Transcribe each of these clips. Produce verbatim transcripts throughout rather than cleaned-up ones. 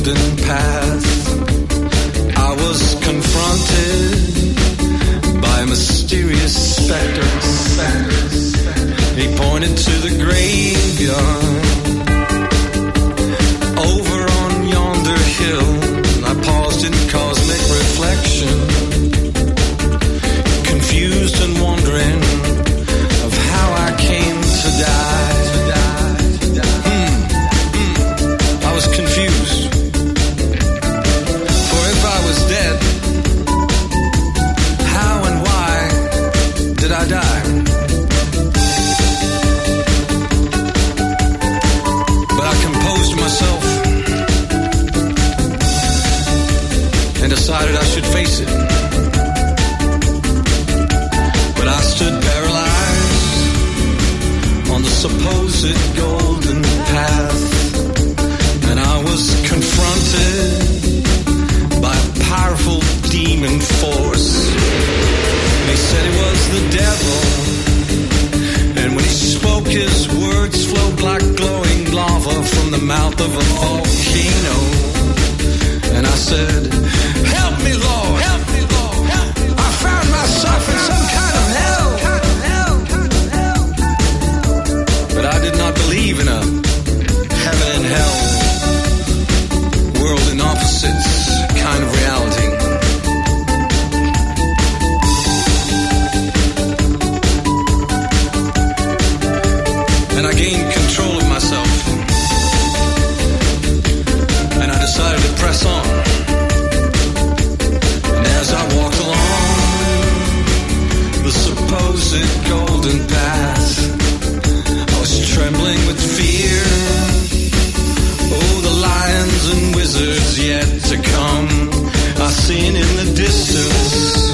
golden path, I was confronted by a mysterious specter. He pointed to the graveyard over on yonder hill. I paused in cosmic reflection, confused and wondering of how I came to die. Hmm. Hmm. I was confused. For if I was dead, how and why did I die? But I composed myself and decided I should face it. But I stood paralyzed on the supposed golden path, and I was confronted by a powerful demon force. They said it was the devil, and when he spoke, his words flowed like glowing lava from the mouth of a volcano. And I said, help me, Lord, help me, Lord, help me, Lord. I found myself in some kind of hell. But I did not believe in a heaven and hell, world in opposites kind of reality. And I gained control of myself, and I decided to press on. And as I walked along the supposed golden path, I was trembling with fear. Oh, the lions and wizards yet to come. I seen in the distance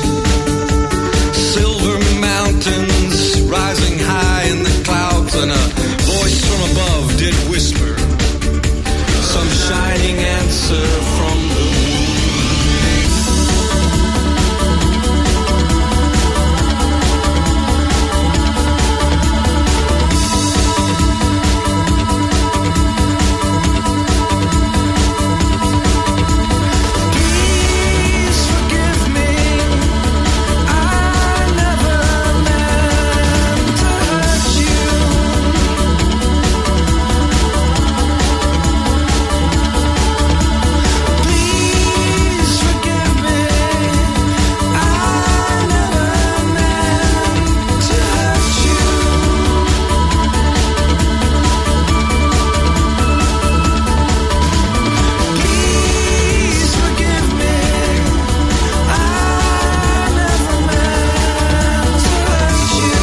silver mountains rising high in the clouds, and a voice from above did whisper some shining answer from the moon. Please forgive me, I never meant to hurt you. Please forgive me, I never meant to hurt you. Please forgive me, I never meant to hurt you.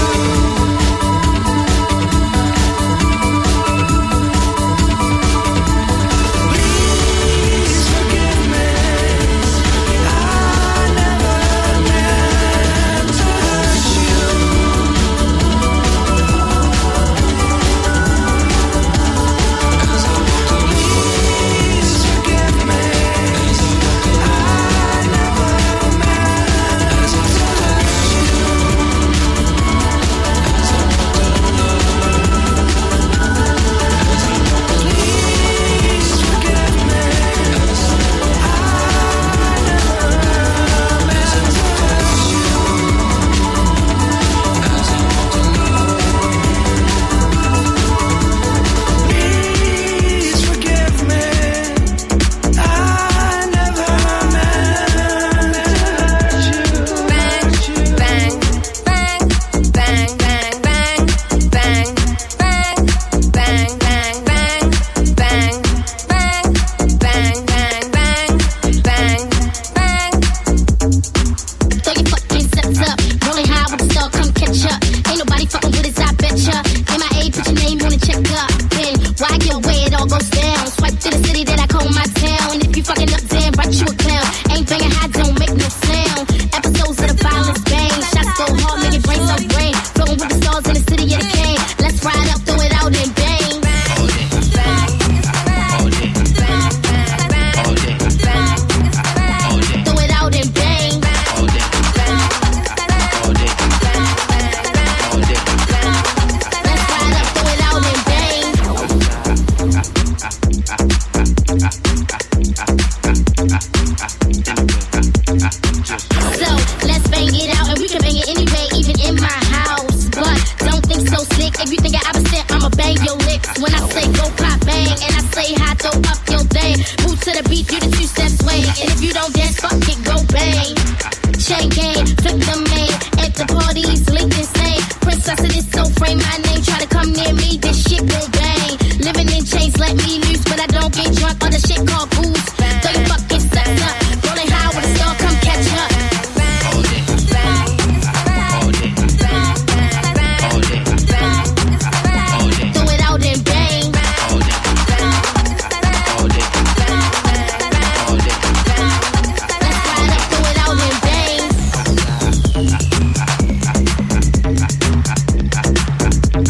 Please forgive me, I never meant to hurt you. Please forgive me, I never meant to hurt Please forgive me, I never meant to hurt you. Please forgive me, I never meant to hurt you. Bang, bang, bang, bang, bang, bang, bang, bang, bang, bang, bang, bang, bang, bang, bang, bang, bang, bang. Throw your fucking sets up. Rolling high with the star, come catch up. Ain't nobody fucking with us, I betcha. M I A, put your name on the check up. Then why get away, it all goes down. Swipe to the city that I call my town. If you fucking up, then write you a clown. Ain't banging high, don't make no sound. Episodes of the violence bang. Shots go hard, make your brain start brain. Flowing with the stars in the city of the king. Let's ride up, throw it out and bang. All day, bang, all day, bang, all day, bang, all day, Throw it out and bang. all day, bang, all day, bang, all day, bang. Let's ride up, throw it out and bang. go pop bang. And I say hi, throw up your thing. Move to the beat, do the two step swing. And if you don't dance, fuck it, go bang. Chain gang, flip the main. At the parties, link insane. Princess of this soul frame, my name. Try to come near me, this shit gon' bang. Living in chains, let me loose, but I don't get drunk on the shit called booze. Throw your fucking sex up, rolling high with a star, come catch up. All day, all day, all day, all day, Throw it out and bang. all day, all day, all day. Let's ride up, throw it out and bang.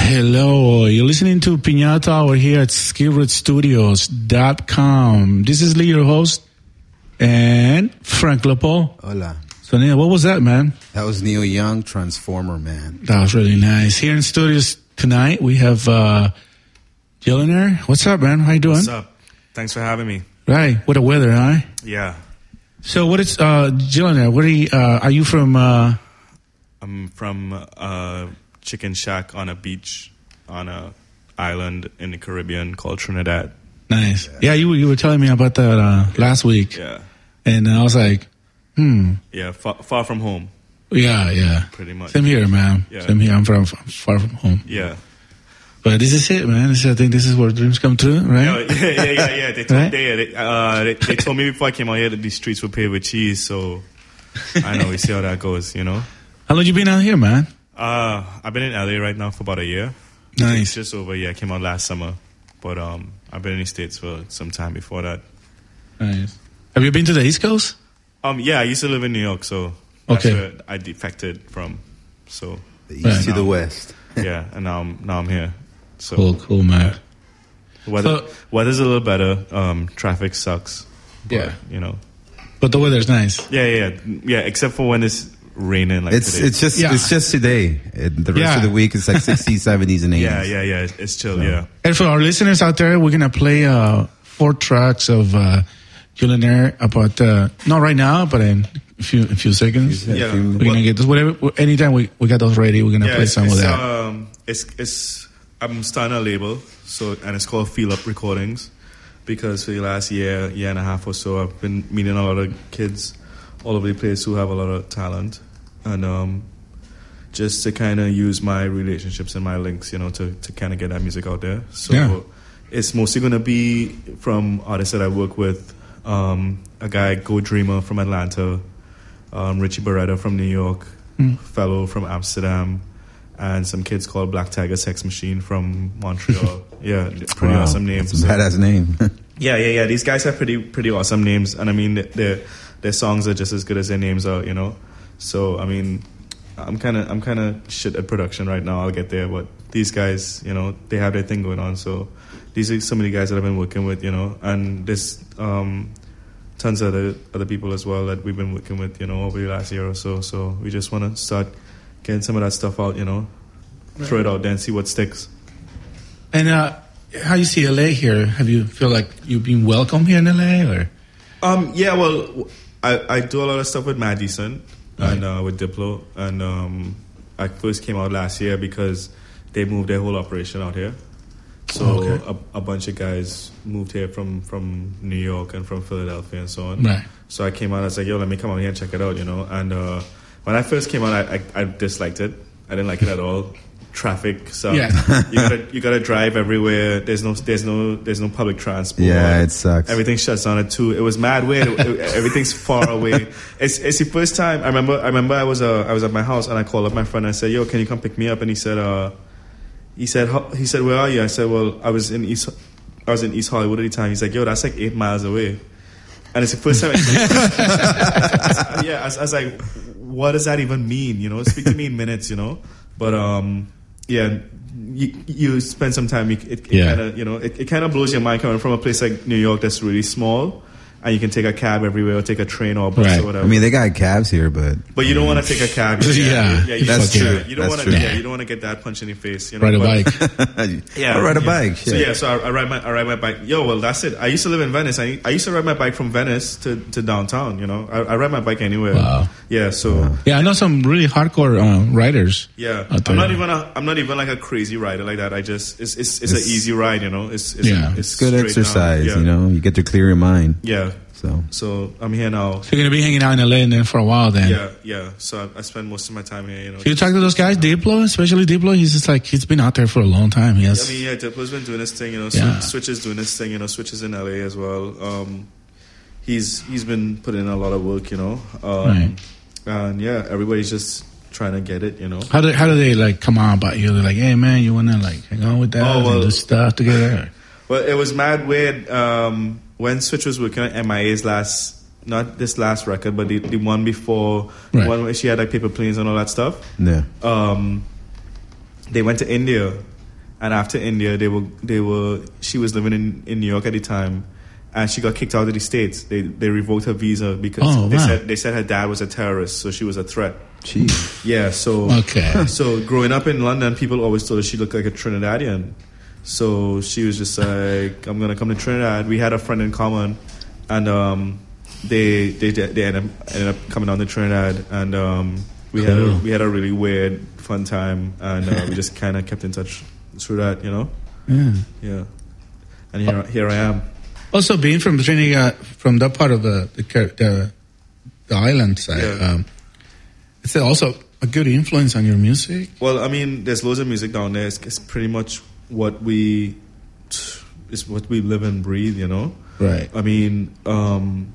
Hello, you're listening to Piñata Hour here at skid row studios dot com. This is Lee, your host, and Frank Leopold. Hola. So, Neil, what was that, man? That was Neil Young, Transformer, man. That was really nice. Here in studios tonight, we have uh, Gilliner. What's up, man? How you doing? What's up? Thanks for having me. Right. What a weather, huh? Yeah. So, what is uh, Gilliner? What are you? Uh, are you from? Uh, I'm from a chicken shack on a beach on a island in the Caribbean called Trinidad. Nice. Yeah, yeah you you were telling me about that uh, last week. Yeah. And I was like, hmm. Yeah, far, far from home. Yeah, yeah. Pretty much. Same here, man. Yeah. Same here. I'm from far from home. Yeah. But this is it, man. This is, I think this is where dreams come true, right? No, yeah, yeah, yeah, yeah. They told, Right? they, they, uh, they, they told me before I came out here that these streets were paved with cheese, so I know, we see how that goes, you know? How long you been out here, man? Uh, I've been in L A right now for about a year. Nice. It's just over a year. I came out last summer. But um, I've been in the States for some time before that. Nice. Have you been to the East Coast? Um, yeah, I used to live in New York, so that's Okay. where I defected from. So The east Right. to the Now- west. yeah, and now I'm now I'm here. So Cool, cool, man. weather So- weather's a little better. Um, traffic sucks. But, Yeah. you know. But the weather's nice. Yeah, yeah, yeah, yeah. Except for when it's raining, like It's today. it's just Yeah. it's just today. It, the rest Yeah. of the week it's like sixties, seventies, and eighties. yeah, yeah, yeah. It's, it's chill. Yeah. And for our listeners out there, we're gonna play uh, four tracks of uh, Gilliner about uh, not right now, but in a few a few seconds. Yeah. We're gonna get this whatever. Anytime we, we got those ready, we're gonna Yeah, play it's, some it's, of that. um, it's it's I'm starting a label, so and it's called Feel Up Recordings, because for the last year, year and a half or so, I've been meeting a lot of kids all over the place who have a lot of talent, and um, just to kind of use my relationships and my links, you know, to to kind of get that music out there. So Yeah. it's mostly gonna be from artists that I work with. Um, a guy, Go Dreamer from Atlanta, um, Richie Beretta from New York, fellow from Amsterdam, and some kids called Black Tiger Sex Machine from Montreal. Yeah, pretty Wow. awesome names. That's a badass name. Yeah, yeah, yeah. These guys have pretty pretty awesome names, and I mean, their their songs are just as good as their names are, you know. So I mean, I'm kind of I'm kind of shit at production right now. I'll get there, but these guys, you know, they have their thing going on. So these are some of the guys that I've been working with, you know, and there's um, tons of other other people as well that we've been working with, you know, over the last year or so. So we just want to start getting some of that stuff out, you know, throw it out there and see what sticks. And uh, how you see L A here? Have you feel like you've been welcome here in L A, or? Um, yeah, well, I, I do a lot of stuff with Mad Decent Right. and uh, with Diplo, and um, I first came out last year because they moved their whole operation out here. So Okay. a, a bunch of guys moved here from, from New York and from Philadelphia and so on. Right. So I came out, I was like, yo, let me come out here and check it out, you know. And uh, when I first came out, I, I, I disliked it. I didn't like it at all. Traffic, so Yeah. you gotta you gotta drive everywhere. There's no there's no there's no public transport. Yeah, it sucks. Everything shuts down at two. It was mad weird. It- it- everything's far away. It's it's the first time I remember. I remember I was uh, I was at my house and I called up my friend and I said, "Yo, can you come pick me up?" And he said, "Uh, he said how, he said where are you?" I said, "Well, I was in East I was in East Hollywood at the time." He's like, "Yo, that's like eight miles away." And it's the first time. I, yeah, I, was- I was like, "What does that even mean?" You know, speak to me in minutes. You know, but um, yeah. You, you spend some time. It, it, Yeah. kind of, you know, it, it kind of blows your mind coming from a place like New York that's really small, and you can take a cab everywhere or take a train or a bus Right. or whatever. I mean, they got cabs here, but but you don't want to take a cab. Yeah, yeah, you that's don't- true. You don't That's want to. true. Yeah, you don't want to get that punch in your face. You know, Ride a but- bike. Yeah, I'll ride a yeah. bike. So shit. yeah, so I, I ride my I ride my bike. Yo, well, that's it. I used to live in Venice. I, I used to ride my bike from Venice to, to downtown. You know, I, I ride my bike anywhere. Wow. Yeah. So Yeah, I know some really hardcore uh, riders. yeah, out there. I'm not even a I'm not even like a crazy rider like that. I just it's it's it's, It's- an easy ride. You know, it's it's Yeah. it's It's good straight exercise, down. Yeah. you know. You get to clear your mind. Yeah. So So I'm here now. So you're gonna be hanging out in L A and then for a while then. Yeah, yeah. So I, I spend most of my time here. You know. So you talk to those guys, Diplo, especially Diplo. He's just like he's been out there for a long time. He has. I mean, yeah, Diplo's been doing his thing, you know. Yeah. Switch, Switch is doing his thing, you know. Switch is in L A as well. Um, he's he's been putting in a lot of work, you know. Um, Right. And yeah, everybody's just trying to get it, you know. how do how do they like come on about you? They're like, hey man, you wanna like hang on with that Oh, well- and do stuff together? Well, it was mad weird um, when Switch was working on M I A's last, not this last record, but the, the one before, the Right. one where she had like Paper Planes and all that stuff. yeah. Um, they went to India and after India, they were they were. She was living in, in New York at the time, and she got kicked out of the States. They they revoked her visa because Oh, they wow. said they said her dad was a terrorist, so she was a threat. Jeez. Yeah, so Okay. so growing up in London, people always told her she looked like a Trinidadian. So she was just like, I'm gonna come to Trinidad. We had a friend in common, and um, they they they ended up, ended up coming down to Trinidad, and um, we had a, Cool. we had a really weird, fun time, and uh, we just kind of kept in touch through that, you know. Yeah. Yeah, and here here I am. Also, being from Trinidad, from that part of the the, Car- the, the island side, Yeah. um, it's also a good influence on your music. Well, I mean, there's loads of music down there. It's, it's pretty much what we it's what we live and breathe, you know. Right. I mean, um,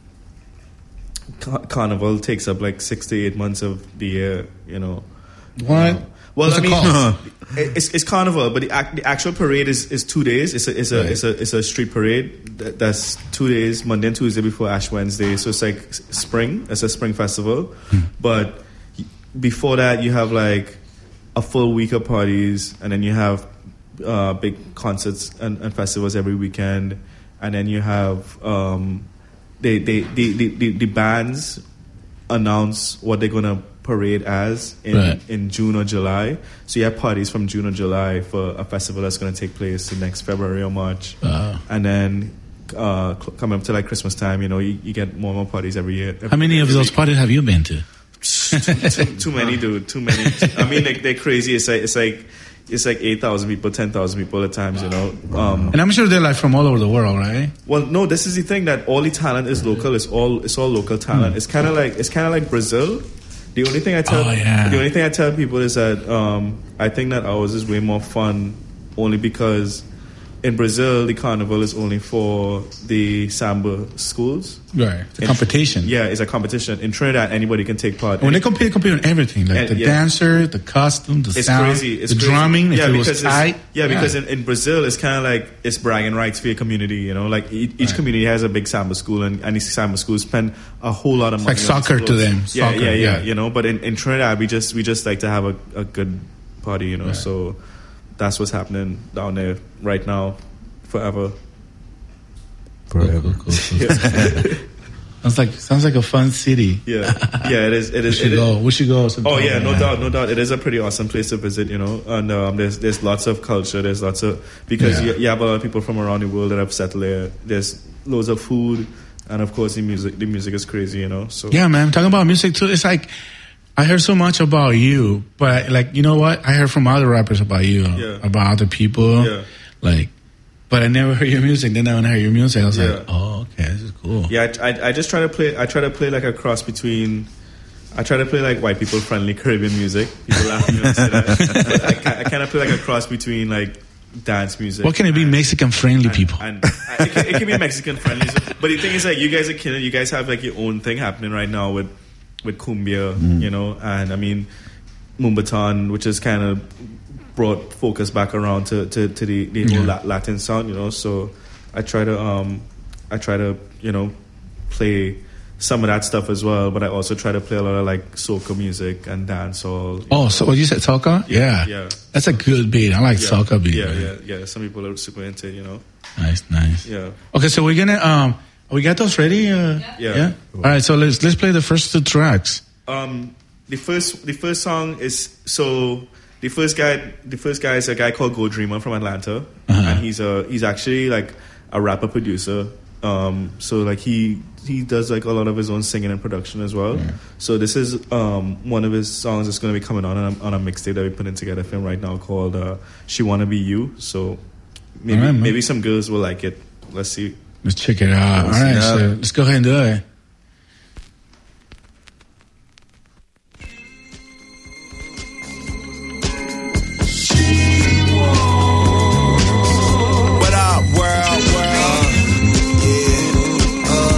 Car- Carnival takes up like six to eight months of the year, you know. What? Um, well, What's I it mean, called? it- it's, it's Carnival, but the, ac- the actual parade is, is two days. It's a it's a, Right. it's a it's a street parade that, that's two days, Monday and Tuesday before Ash Wednesday. So it's like s- spring. It's a spring festival, but y- before that you have like a full week of parties, and then you have uh, big concerts and, and festivals every weekend, and then you have um, they, they, the, the, the, the bands announce what they're gonna parade as in, Right. in June or July. So you have parties from June or July for a festival that's gonna take place in next February or March, Wow. and then uh, cl- coming up to like Christmas time, you know, you, you get more and more parties every year. How many of every those week. parties have you been to? too, too, too many, dude. Too many. I mean, like, they're crazy. It's like it's like it's like eight thousand people, ten thousand people at times. You know. Um, And I'm sure they're like from all over the world, right? well, no, this is the thing, that all the talent is local. It's all it's all local talent. It's kind of like it's kind of like Brazil. The only thing I tell Oh, yeah. the only thing I tell people is that um, I think that ours is way more fun, only because in Brazil the carnival is only for the samba schools. Right. The In- competition. Yeah, it's a competition. In Trinidad, anybody can take part. When they compete, they compete on everything, like And- the yeah. dancer, the costume, the It's sound, crazy. It's the crazy. drumming. If yeah, it because was it's- tight. yeah, because in, in Brazil it's kind of like it's bragging rights for your community. You know, like e- each Right. community has a big samba school, and, and these samba schools spend a whole lot of money. like on soccer these to clothes. them. Yeah, Soccer, yeah, yeah, yeah. You know, but in, in Trinidad we just we just like to have a, a good party. You know, Right. so that's what's happening down there right now, forever. Cool, cool, cool, cool. Sounds like sounds like a fun city. Yeah, yeah, it is. It We is. should It is. go. We should go. sometime, Oh yeah, no man. doubt, no doubt. It is a pretty awesome place to visit, you know. And um, there's there's lots of culture. There's lots of because Yeah. you, you have a lot of people from around the world that have settled there. There's loads of food, and of course the music. The music is crazy, you know. So Yeah, man. Talking about music too. It's like I heard so much about you, but like you know what? I heard from other rappers about you, Yeah. about other people. Yeah. Like, but I never heard your music. Then when I heard your music, I was Yeah. like, oh, okay, this is cool. yeah, I, I I just try to play. I try to play like a cross between. I try to play like white people friendly Caribbean music. People laugh at me when I say that. But I, ki- I kind of play like a cross between like dance music. What can it be? and- Mexican friendly people. And, and it, can, it can be Mexican friendly. So, but the thing is, like, you guys are killing. You guys have like your own thing happening right now with with cumbia, you know. And I mean, Moombahton, which is kind of brought focus back around to to, to the, the whole Yeah. La- Latin sound, you know. So I try to um I try to you know play some of that stuff as well, but I also try to play a lot of like soca music and dancehall. you Oh, know. so what you said, soca? Yeah, yeah. That's a good beat. I like yeah, soca beat. Yeah, man. yeah, yeah. Some people are super into it, you know. Nice, nice. Yeah. Okay, so we're gonna um, we got those ready. Uh, Yeah. All right, so let's let's play the first two tracks. Um, the first the first song is so the first guy the first guy is a guy called Go Dreamer from Atlanta, Uh-huh. and he's a he's actually like a rapper producer. Um, so like he he does like a lot of his own singing and production as well. So this is um one of his songs that's going to be coming on on a, on a mixtape that we're putting together for him right now called uh, "She Wanna Be You." So maybe All right, man. maybe some girls will like it. Let's see. Let's check it out. All Listen right, up. so let's go ahead and do it. What up, world, world? Yeah, uh,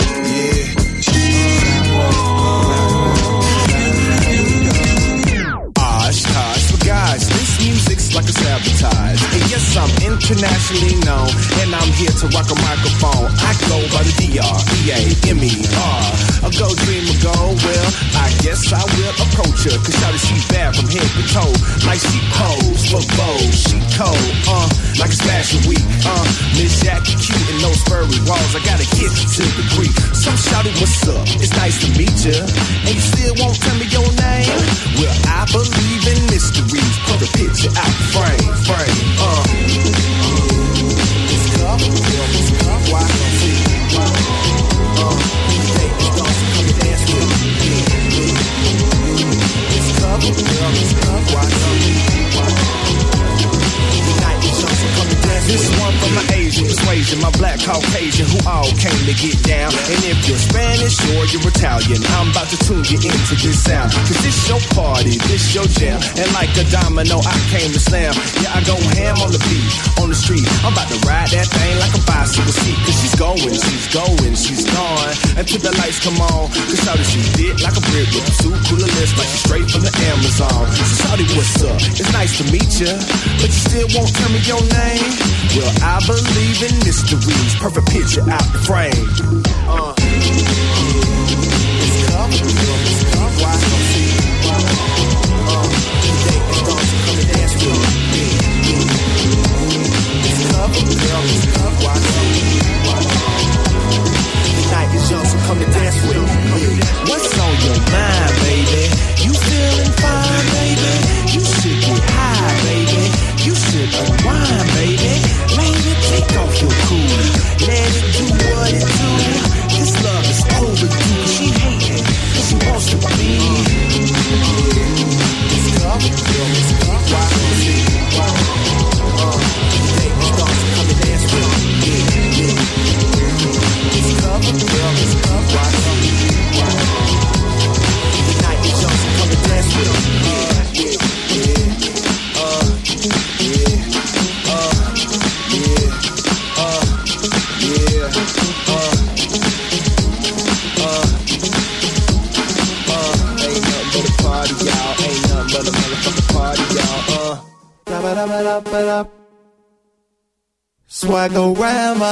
yeah. Osh, Tosh, for guys, this music's like a sabotage. And yes, I'm internationally known, and I'm here to rock a microphone. I go by the D R E A M E R. A go dream, a go, well, I guess I will approach her. Cause shawty, she bad from head to toe. Like she pose for bows. She cold, uh, like a fashion week, uh, Miss Jackie cute and those furry walls, I gotta get to the degree. So shawty, what's up? It's nice to meet ya. And you still won't tell me your name? Well, I believe in mysteries. Put a picture out frame, frame, uh. It's tough, girl, it's tough, why don't see? Uh, today is gone, so come and dance with me. It's tough, girl, it's tough, why don't see? Tonight is young, so come and dance with me. This is one from my Asian persuasion, my black Caucasian who all came to get down. And if you're Spanish or you're Italian, I'm about to tune you into this sound. Cause this your party, this your jam. And like a domino, I came to slam. Yeah, I go ham on the beat, on the street. I'm about to ride that thing like a bicycle seat. Cause she's going, she's going, she's gone. Until the lights come on. Cause shawty, she fit like a brick with a suit, cooler lips like she's straight from the Amazon. So shawty, what's up? It's nice to meet ya, but you still won't tell me your name? Well, I believe in mysteries. Perfect picture out the frame. Uh. It's tough, it's tough, why don't see? Uh. Today is gone, so come and dance with me. It's tough, girl, it's tough, why don't see? The night is young, so come and dance with me. What's on your mind, baby? You feeling fine, baby? You should get high, baby. You should unwind, baby. Baby, take off your cool. Let it do what it do. This love is overdue. She hating, she wants to be. It's tough, girl, it's tough. Why don't you? Uh, today is gone, so come and dance with me. It's tough, girl, it's tough. Why don't you? The night is young, so come and dance with me. Uh, yeah, yeah, uh, yeah, uh, yeah, uh, uh, uh, ain't nothing but a party, y'all. Ain't nothing but a motherfucking party, y'all. Uh, da-ba-da-ba-da-ba-da. Swagorama.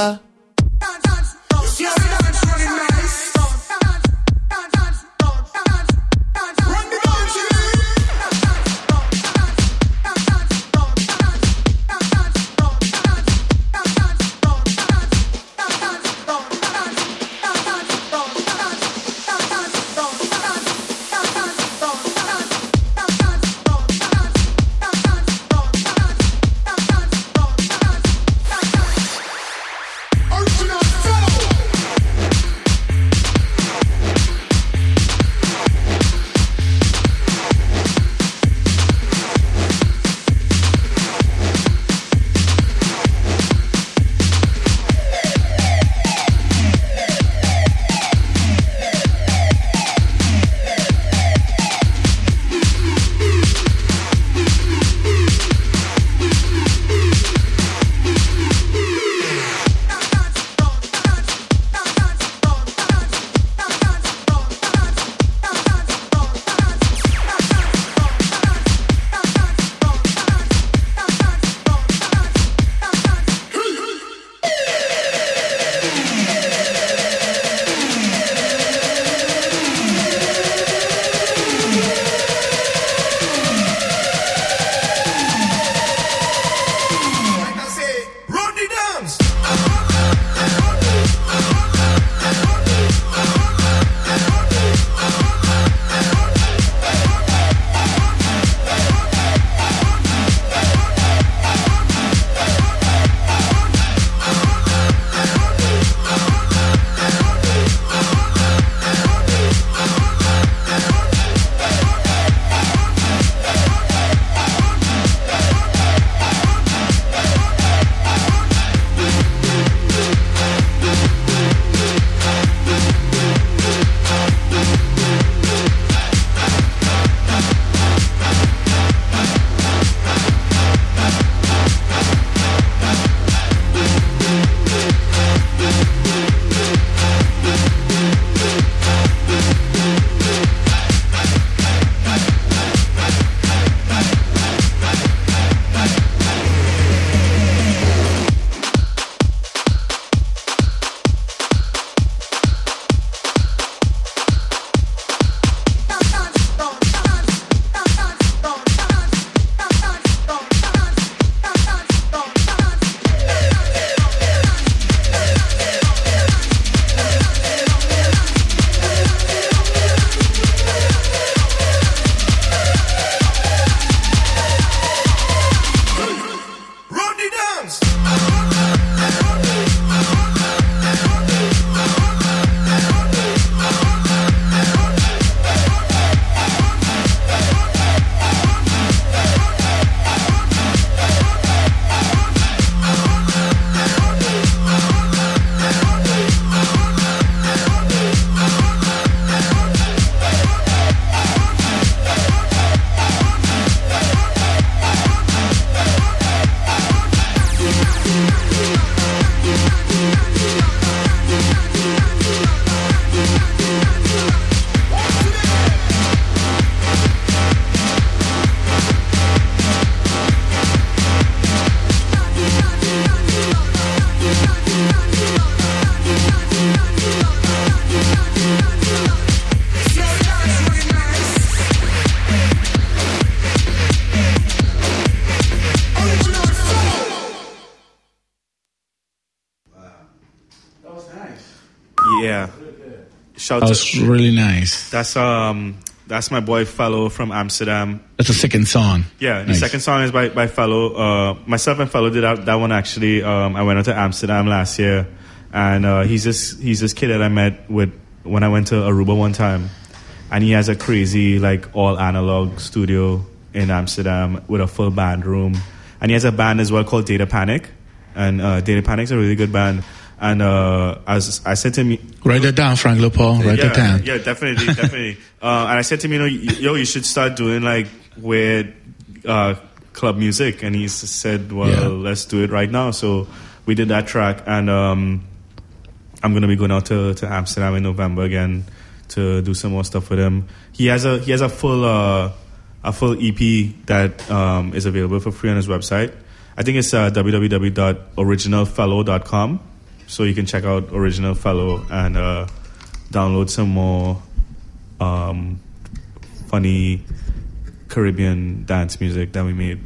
Yeah. Shout That out. was really nice. That's um that's my boy Fellow from Amsterdam. That's the second song. Yeah, the Nice. second song is by by Fellow. Uh, myself and Fellow did that, that one actually. Um, I went out to Amsterdam last year, and uh, he's this he's this kid that I met with when I went to Aruba one time, and he has a crazy like all analog studio in Amsterdam with a full band room, and he has a band as well called Data Panic, and uh, Data Panic's a really good band. And uh, as I said to him, Write that down, Frank LePaul. Write yeah, that down. yeah, definitely, definitely. Uh, and I said to him, you know, yo, you should start doing like weird uh, club music. And he s- said, well, Yeah. let's do it right now. So we did that track, and um, I'm gonna be going out to, to Amsterdam in November again to do some more stuff with him. He has a he has a full uh, a full E P that um, is available for free on his website. I think it's uh, w w w dot original fellow dot com. So you can check out Original Fellow and uh, download some more um, funny Caribbean dance music that we made.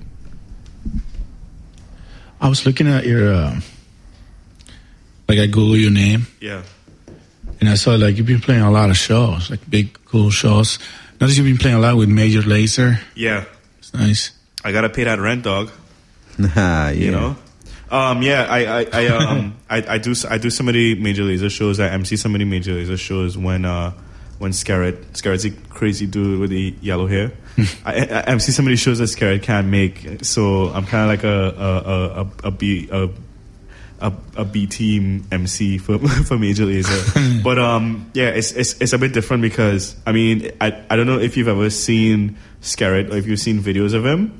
I was looking at your, uh, like I Google your name, Yeah. and I saw like you've been playing a lot of shows, like big, cool shows. Notice you've been playing a lot with Major Lazer. Yeah. It's nice. I gotta pay that rent, dog. yeah. You know. Um, yeah, I, I, I, um, I, I do, I do so many Major Lazer shows. I M C so many Major Lazer shows when, uh, when Scarrett, Scarrett's a crazy dude with the yellow hair. I, I M C so many shows that Scarrett can't make. So I'm kind of like a, a, a, a, a B, a, a, a B team M C for for Major Lazer. But um, yeah, it's, it's it's a bit different because I mean, I I don't know if you've ever seen Scarrett or if you've seen videos of him.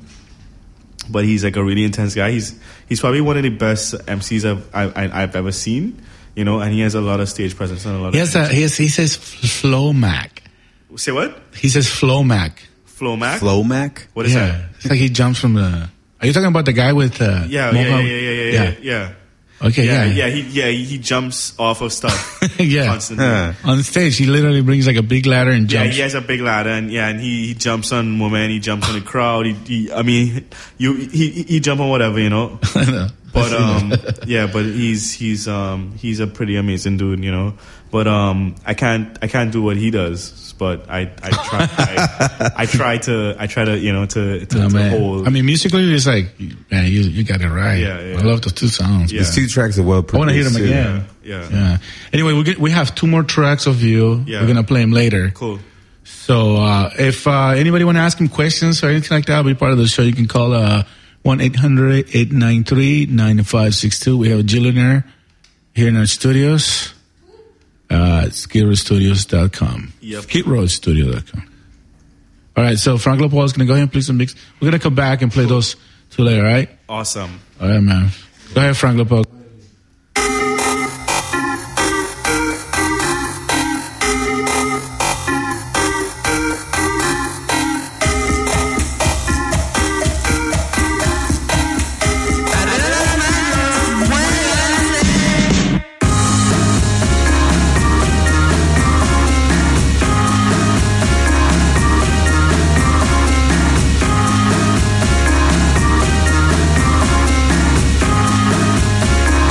But he's like a really intense guy. He's he's probably one of the best M Cs I've I, I've ever seen, you know. And he has a lot of stage presence and a lot. He of has a, he, has, he says Flow Mac. Say what? He says Flow Mac. Flow Mac. Flow Mac? What is yeah, that? it's like he jumps from the. Are you talking about the guy with? Uh, Yeah, yeah, mohawk? yeah, yeah, yeah, yeah, yeah, yeah. Okay, Yeah, yeah, yeah. He yeah he, he jumps off of stuff yeah. constantly. Huh. On stage, he literally brings like a big ladder and Yeah, jumps. he has a big ladder, and yeah, and he, he jumps on women, he jumps on the crowd. He, he I mean, you he he jump on whatever, you know. I know. But um, yeah, but he's he's um he's a pretty amazing dude, you know. But um, I can't I can't do what he does, but I I try I, I try to I try to you know to to, Oh, to man. hold. I mean, musically, it's like, man, you you got it right. Yeah, yeah. I love those two songs. Yeah. These two tracks are well I produced. want to hear them too. again. yeah, Yeah. Anyway, we get, we have two more tracks of you. Yeah. We're gonna play them later. cool. So uh, if uh, anybody want to ask him questions or anything like that, be part of the show, you can call uh, one eight hundred eight nine three nine five six two. We have a Jillionaire here in our studios. Uh, skid row studios dot com. Yep. skid row studio dot com. All right, so Frank LePaul is going to go ahead and play some mix. We're going to come back and play those two later, all right? Awesome. All right, man. Go ahead, Frank LePaul. I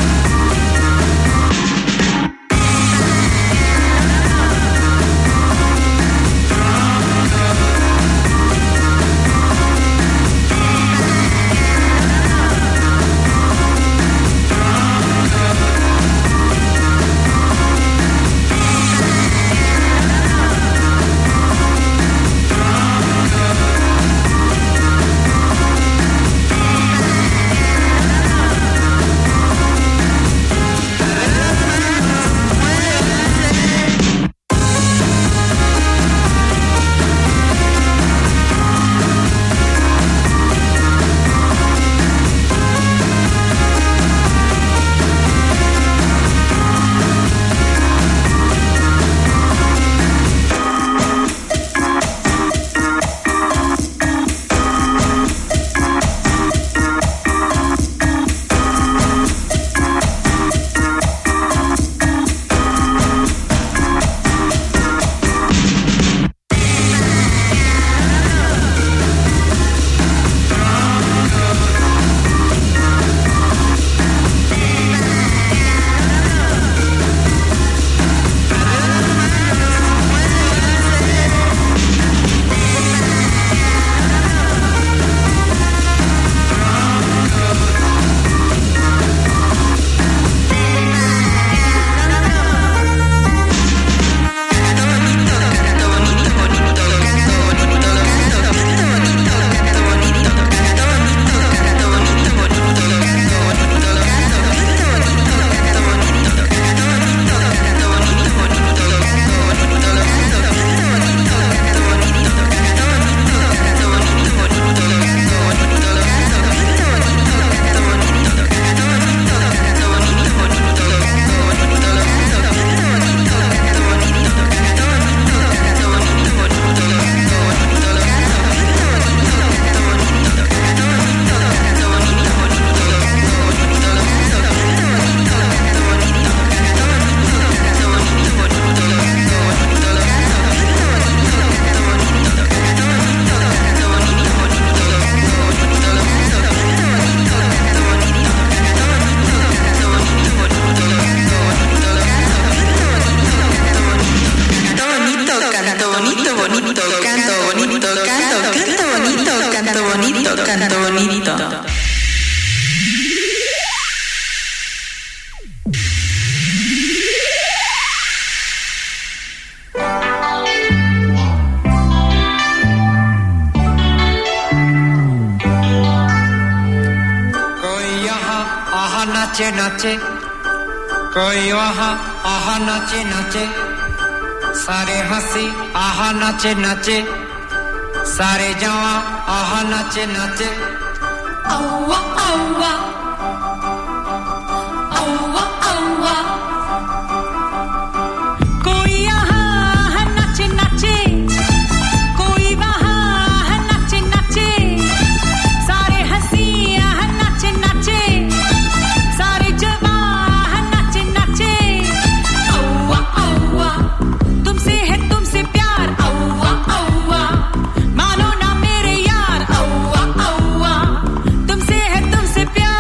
canto bonito. नाचे नाचे कोई वहाँ आहा नाचे नाचे सारे हंसी आहा नाचे नाचे सारे जवां आहा नाचे नाचे औवा औवा औवा औवा कोई यहाँ नाचे नाचे कोई वहाँ नाचे नाचे सारे हंसी यहाँ नाचे नाचे सारे जवां नाचे नाचे औवा औवा तुमसे है तुमसे प्यार औवा औवा मानो ना मेरे यार औवा औवा तुमसे है तुमसे प्यार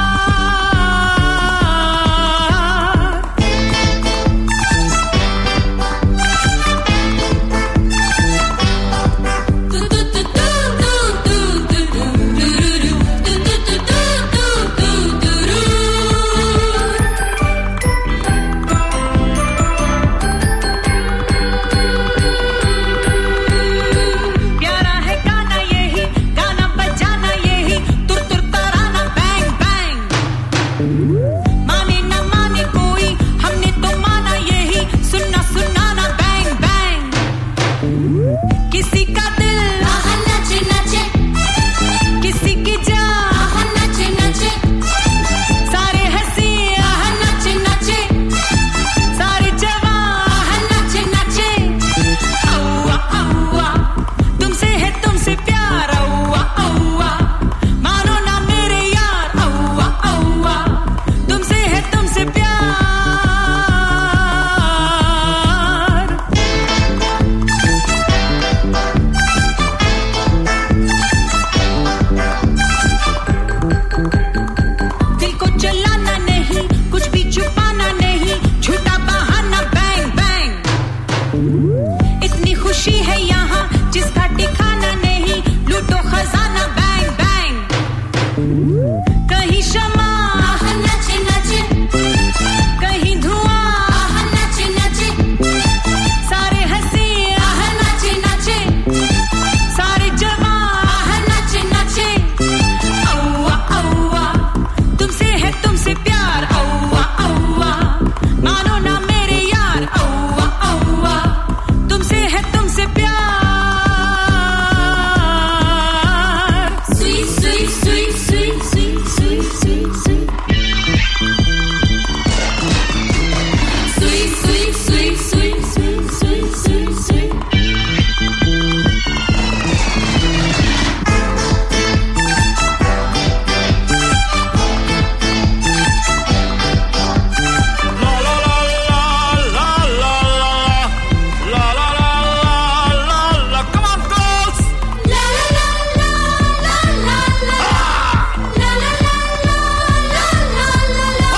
प्यारा है गाना यही गाना बजाना यही तुर तुर तराना बैंग बैंग माने ना माने कोई हमने तो माना यही सुनना सुनाना बैंग बैंग किसी का दिल आहा नाचे नाचे किसी की जान आहा नाचे नाचे सारे हंसी आहा नाचे नाचे सारे जवां आहा नाचे नाचे औवा औवा तुमसे है तुमसे प्यार औवा औवा मानो ना मेरे यार औवा औवा तुमसे है तुमसे प्यार दिल को चलाना नहीं कुछ भी छुपाना नहीं झूठा बहाना बैंग बैंग इतनी खुशी है यहाँ जिसका ठिकाना नहीं लूटो खजाना बैंग बैंग कहीं शमा आहा नाचे नाचे कहीं धुआं आहा नाचे नाचे सारे हंसी आहा नाचे नाचे सारे जवां आहा नाचे नाचे औवा औवा तुमसे है तुमसे प्यार औवा औवा मानो ना मेरे यार औवा औवा तुमसे है तुमसे प्यार Sweet sweet sweet sweet sweet sweet sweet sweet Sweet sweet sweet sweet sweet sweet sweet sweet La la la la la la la La la la la la la la la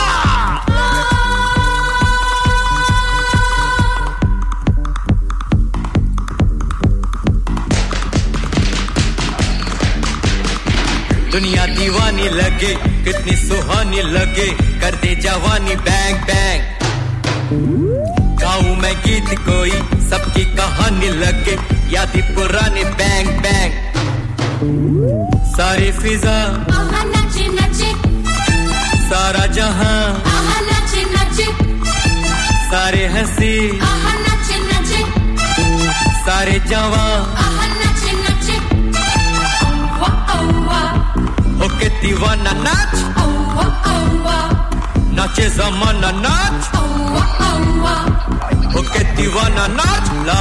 दुनिया दीवानी लगे कितनी सुहानी लगे कर दे जवानी bang bang गाऊं मैं गीत कोई सबकी कहानी लगे यादी पुरानी बैंग बैंग सारी फिजा आहा नाचे नाचे सारा जहां आहा नाचे नाचे सारे हंसी आहा नाचे नाचे सारे जवां आहा नाचे नाचे औवा औवा होके दीवाना नाच औवा औवा नाचे जमाना नाच औवा औवा होके दीवाना नाच ला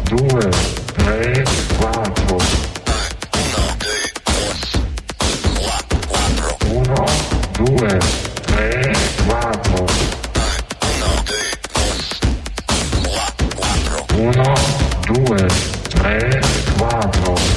due, tre, quattro. Uno, due, tre, quattro. Uno, due, tre, quattro.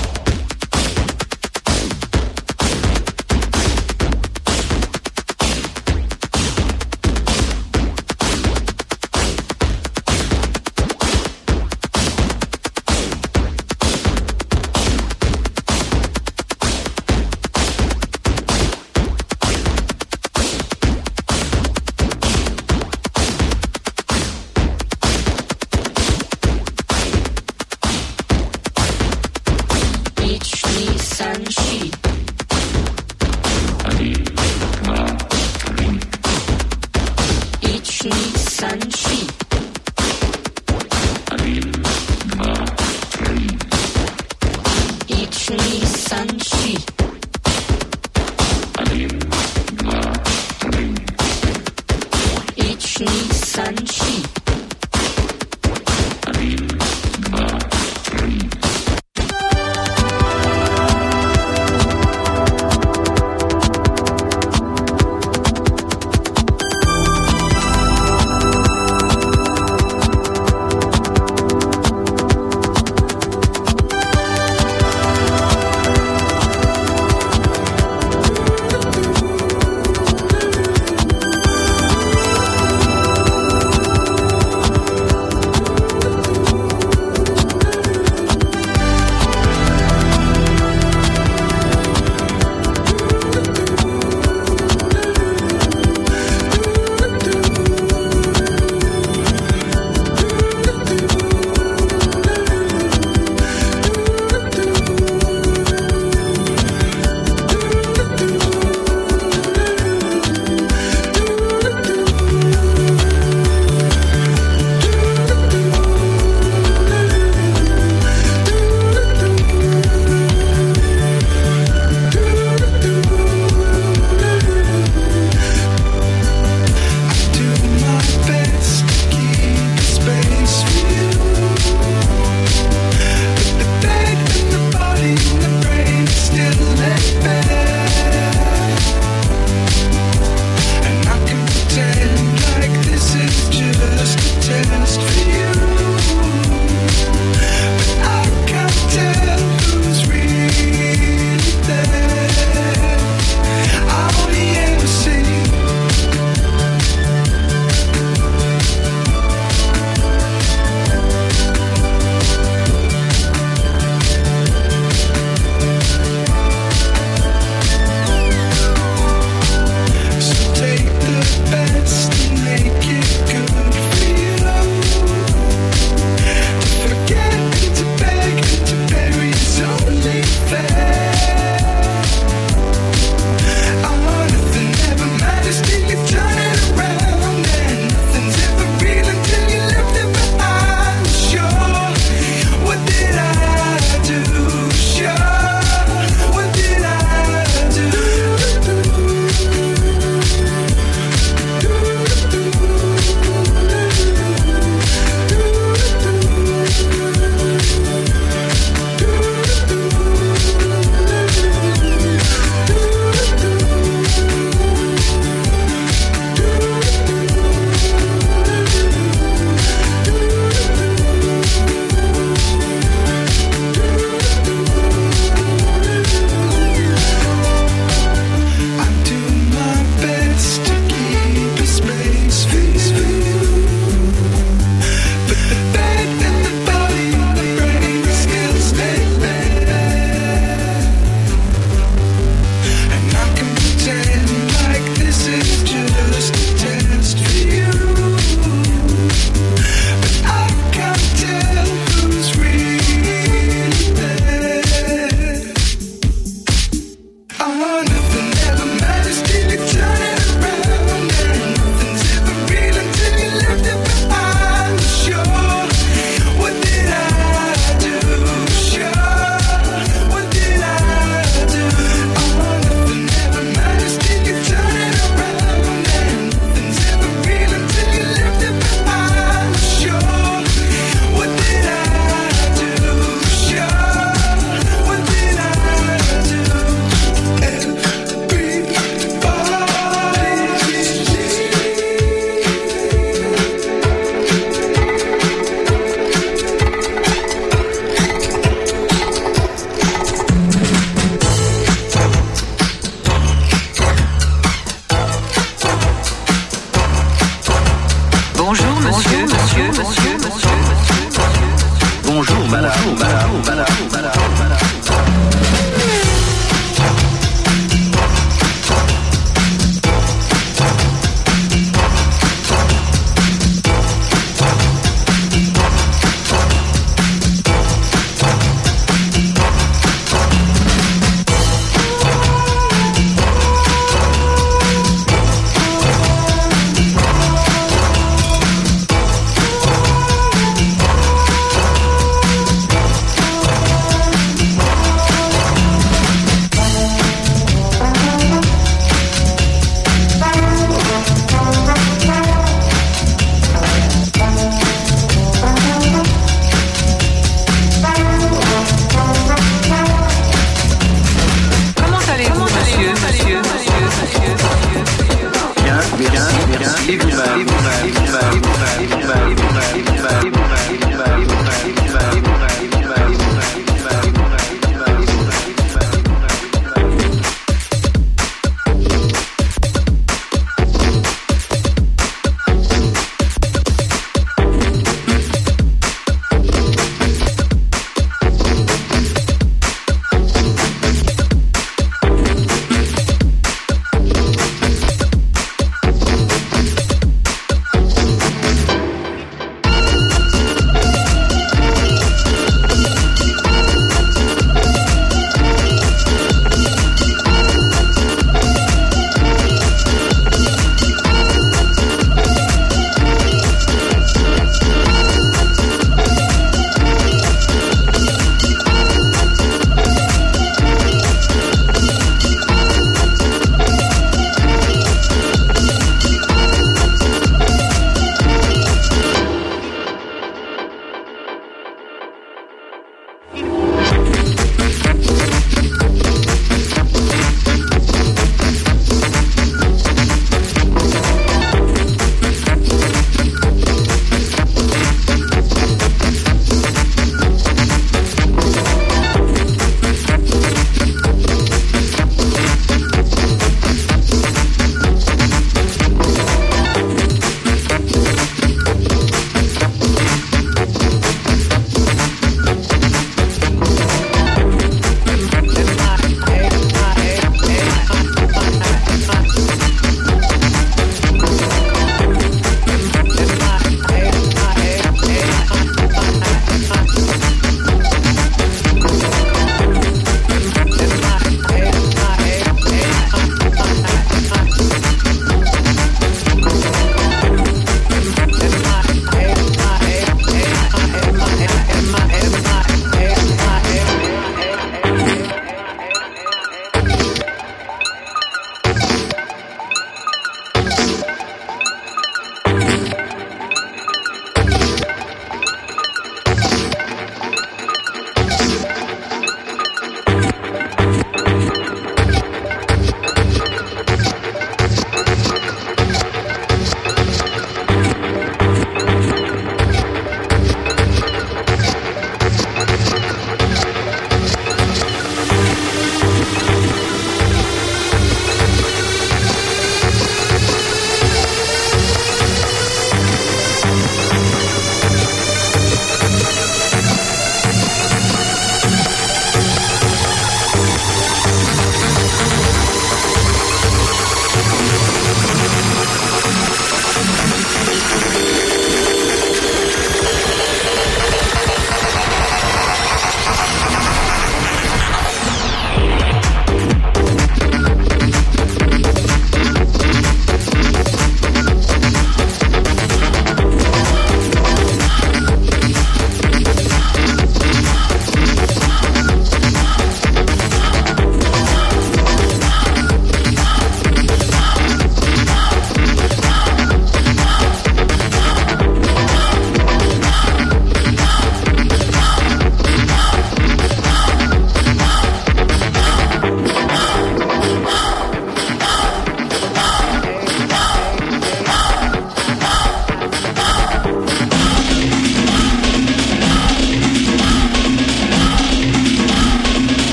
Bye.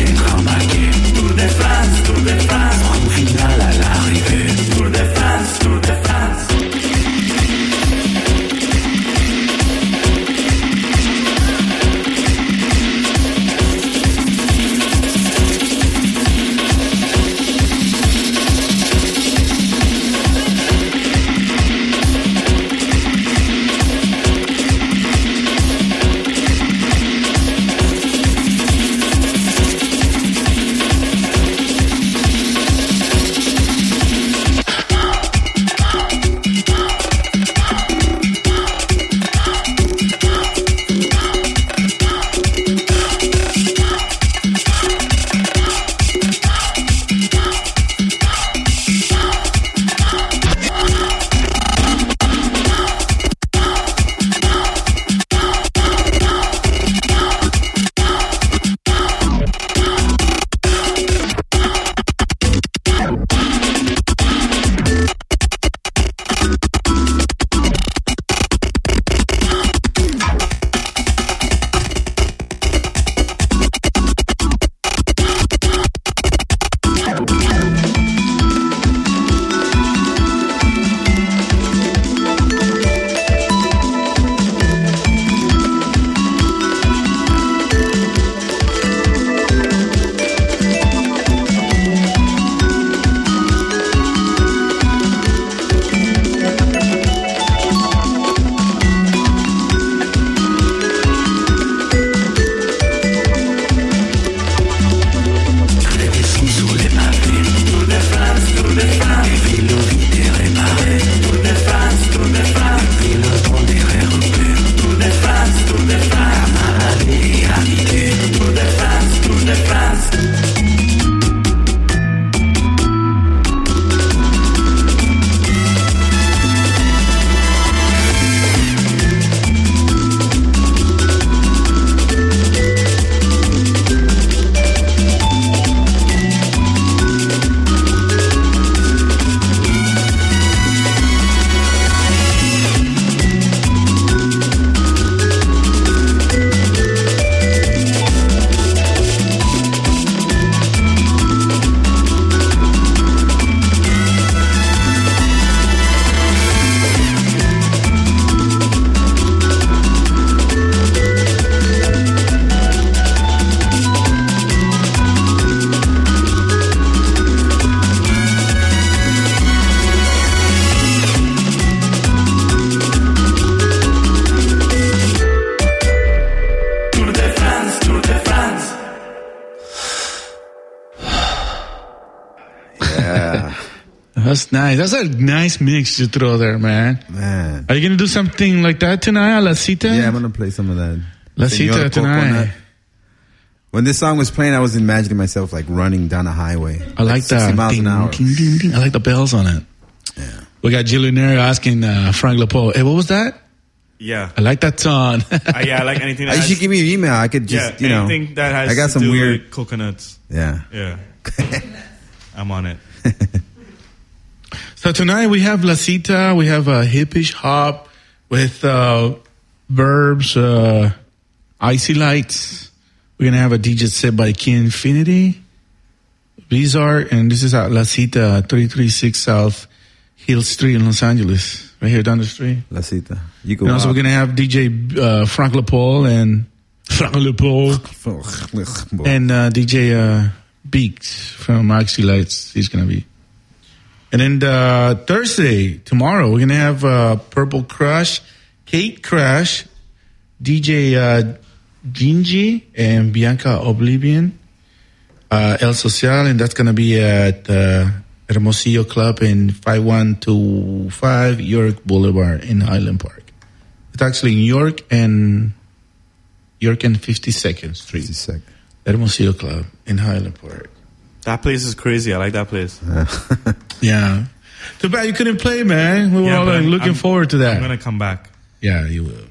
être remarqué. Tour de France, Tour de France, point final à l'arrivée. Tour de France, Tour de France. That's nice. That's a nice mix to throw there, man. Man. Are you going to do something like that tonight, La Cita? Yeah, I'm going to play some of that. La Cita Señor tonight. Coconut. When this song was playing, I was imagining myself like running down a highway. I like sixty that. miles Ding, an hour. ding, ding, ding. I like the bells on it. Yeah. We got Gillionaire asking uh, Frank LaPole, hey, what was that? Yeah. I like that song. uh, yeah, I like anything that You has, should give me your email. I could just, yeah, you know. anything that has I got to some do weird. with coconuts. Yeah. Yeah. I'm on it. So tonight we have La Cita, we have a hippish hop with uh, verbs, uh, icy lights. We're going to have a D J set by Key Infinity, Bizarre, and this is at La Cita, three thirty-six South Hill Street in Los Angeles, right here down the street. La Cita. You go And also out. we're going to have D J uh, Frank LaPole and Frank LaPole and uh, D J uh, Beaks from Icy Lights. He's going to be. And then uh, Thursday, tomorrow, we're going to have uh, Purple Crush, Kate Crash, D J uh, Gingy, and Bianca Oblivion, uh, El Social, and that's going to be at uh, Hermosillo Club in five one two five York Boulevard in Highland Park. It's actually in York and York and fifty-second Street. fifty-second. Hermosillo Club in Highland Park. That place is crazy. I like that place. Yeah. Too bad you couldn't play, man. We were Yeah, all but like, I'm- looking I'm- forward to that. I'm going to come back. Yeah, you will.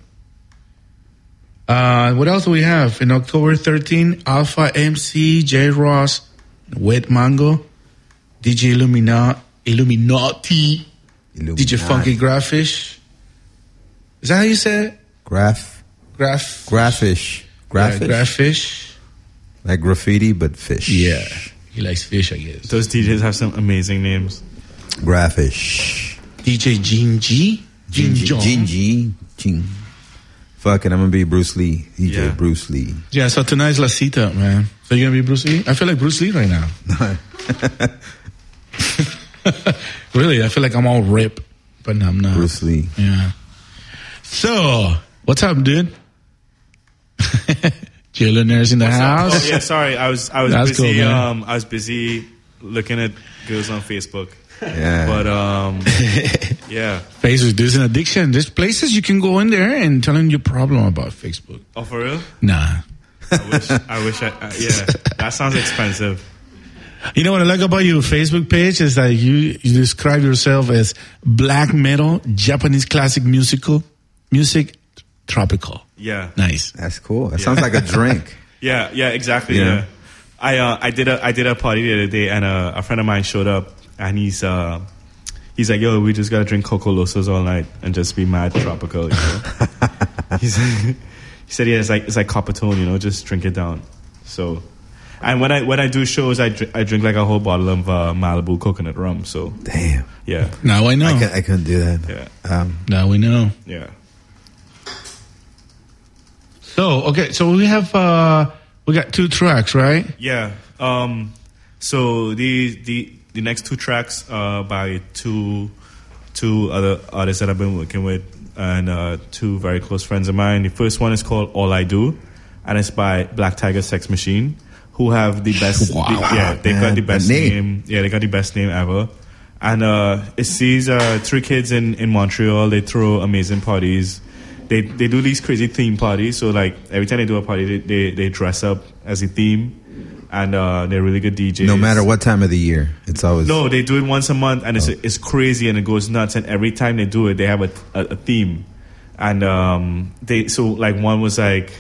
Uh, what else do we have? In October thirteenth, Alpha M C, J Ross, Wet Mango, D J Illumina- Illuminati, D J Funky Graphish. Is that how you say it? Graph. Graph. Graphish. Graphish. Yeah, Graphish. Like graffiti, but fish. Yeah. He likes fish, I guess. Those D Js have some amazing names. Graphish. D J Gene G? Gene Jong. Gene G. Gene. Fuck it, I'm gonna be Bruce Lee. D J Yeah. Bruce Lee. Yeah, so tonight's La Cita, man. So you're gonna be Bruce Lee? I feel like Bruce Lee right now. Really, I feel like I'm all ripped, but no, I'm not. Bruce Lee. Yeah. So, what's up, dude? Chillionaires in the house. Oh yeah, sorry. I was I was That's busy. cool, man. um, I was busy looking at girls on Facebook. Yeah. But um, yeah. Facebook, there's an addiction. There's places you can go in there and tell them your problem about Facebook. Oh, for real? Nah. I wish. I wish. I, uh, yeah. That sounds expensive. You know what I like about your Facebook page is that you, you describe yourself as black metal, Japanese classic musical, music, tropical. Yeah. Nice. That's cool. That sounds like a drink. Yeah. Yeah. Exactly. Yeah. Yeah. I uh, I did a I did a party the other day, and a, a friend of mine showed up, and he's uh he's like, yo, we just gotta drink Coco Losas all night and just be mad tropical. You know? he's he said, yeah, it's like it's like Coppertone, you know, just drink it down. So. And when I when I do shows, I drink, I drink like a whole bottle of uh, Malibu coconut rum. So Damn. yeah, Now I know. I, can, I couldn't do that. yeah, Um, Now we know. yeah. So, okay, so we have, uh, we got two tracks, right? Yeah. Um, so the the the next two tracks uh, by two two other artists that I've been working with, and uh, two very close friends of mine. The first one is called All I Do, and it's by Black Tiger Sex Machine, who have the best. Wow. the- yeah, they've Man, got the best the name. name. Yeah, they got the best name ever. And uh, it's these uh, three kids in, in Montreal. They throw amazing parties. They they do these crazy theme parties. So like every time they do a party, they they, they dress up as a theme, and uh, they're really good D Js. no matter what time of the year, it's always. No, they do it once a month, and it's it's crazy and it goes nuts. And every time they do it, they have a a, a theme, and um, they so like one was like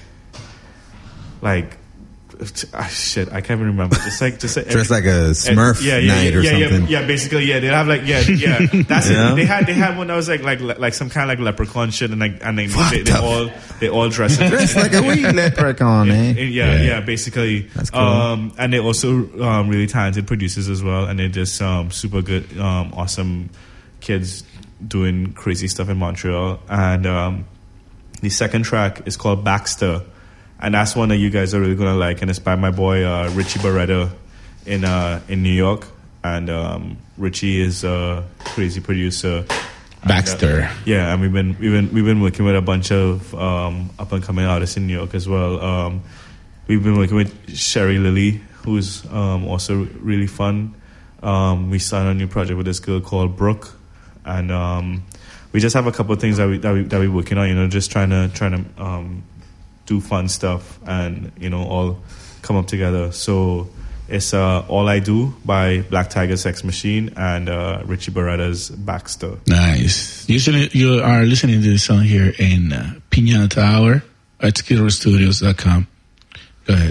like. Ah, shit, I can't even remember. Just like, just like, Dressed like a Smurf yeah, yeah, night yeah, or yeah, something. Yeah, yeah, basically, yeah. They have like, yeah, yeah. That's Yeah. it. They had, they had one that was like, like, like some kind of like leprechaun shit, and like, and they, Fucked they, they up. all, they all dress in Dressed like a wee leprechaun, eh? yeah, yeah, yeah, basically. That's cool. Um, and they're also um, really talented producers as well, and they're just um, super good, um, awesome kids doing crazy stuff in Montreal. And um, the second track is called Baxter, and that's one that you guys are really gonna like, and it's by my boy uh, Richie Barretta in uh, in New York. And um, Richie is a crazy producer. Baxter. And, uh, yeah, and we've been we've been we've been working with a bunch of um, up and coming artists in New York as well. Um, we've been working with Sherry Lilly, who's um, also really fun. Um, we started a new project with this girl called Brooke, and um, we just have a couple of things that we that we that we're working on. You know, just trying to trying to um, do fun stuff and you know all come up together. So. It's uh, All I Do by Black Tiger Sex Machine and uh, Richie Barretta's Baxter. Nice. Usually you are listening to this song here in uh, Piñata Hour at skid row studios dot com. Go ahead.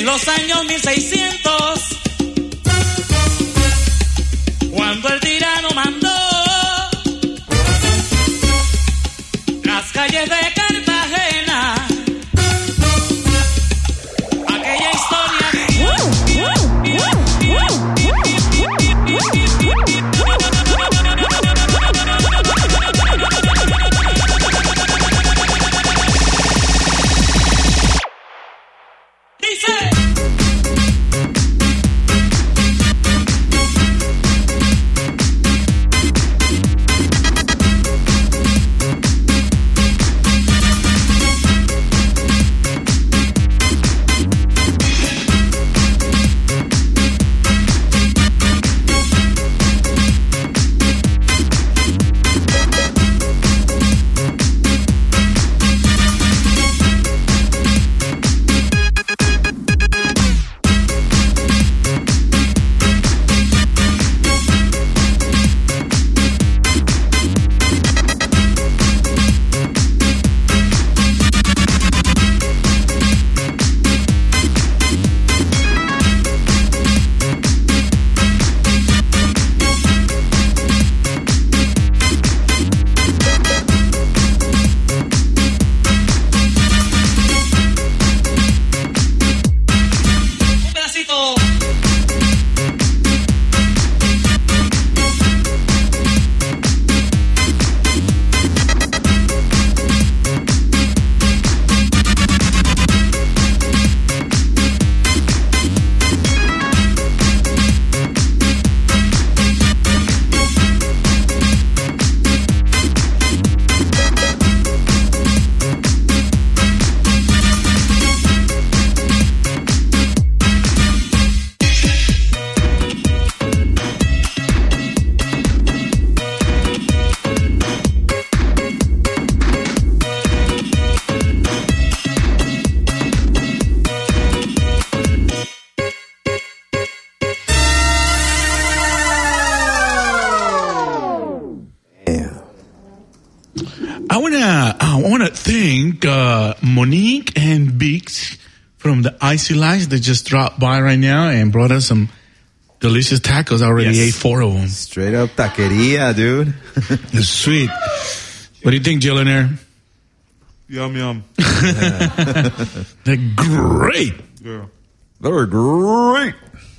En los años mil seiscientos, cuando el tirano mandó las calles de Cartagena, aquella historia dice. I wanna, I wanna thank uh, Monique and Beeks from the Icy Lights that just dropped by right now and brought us some delicious tacos. I already Yes. ate four of them. Straight up taqueria, dude. It's sweet. What do you think, Jillionaire? Yum yum. They're great. Yeah. They're great.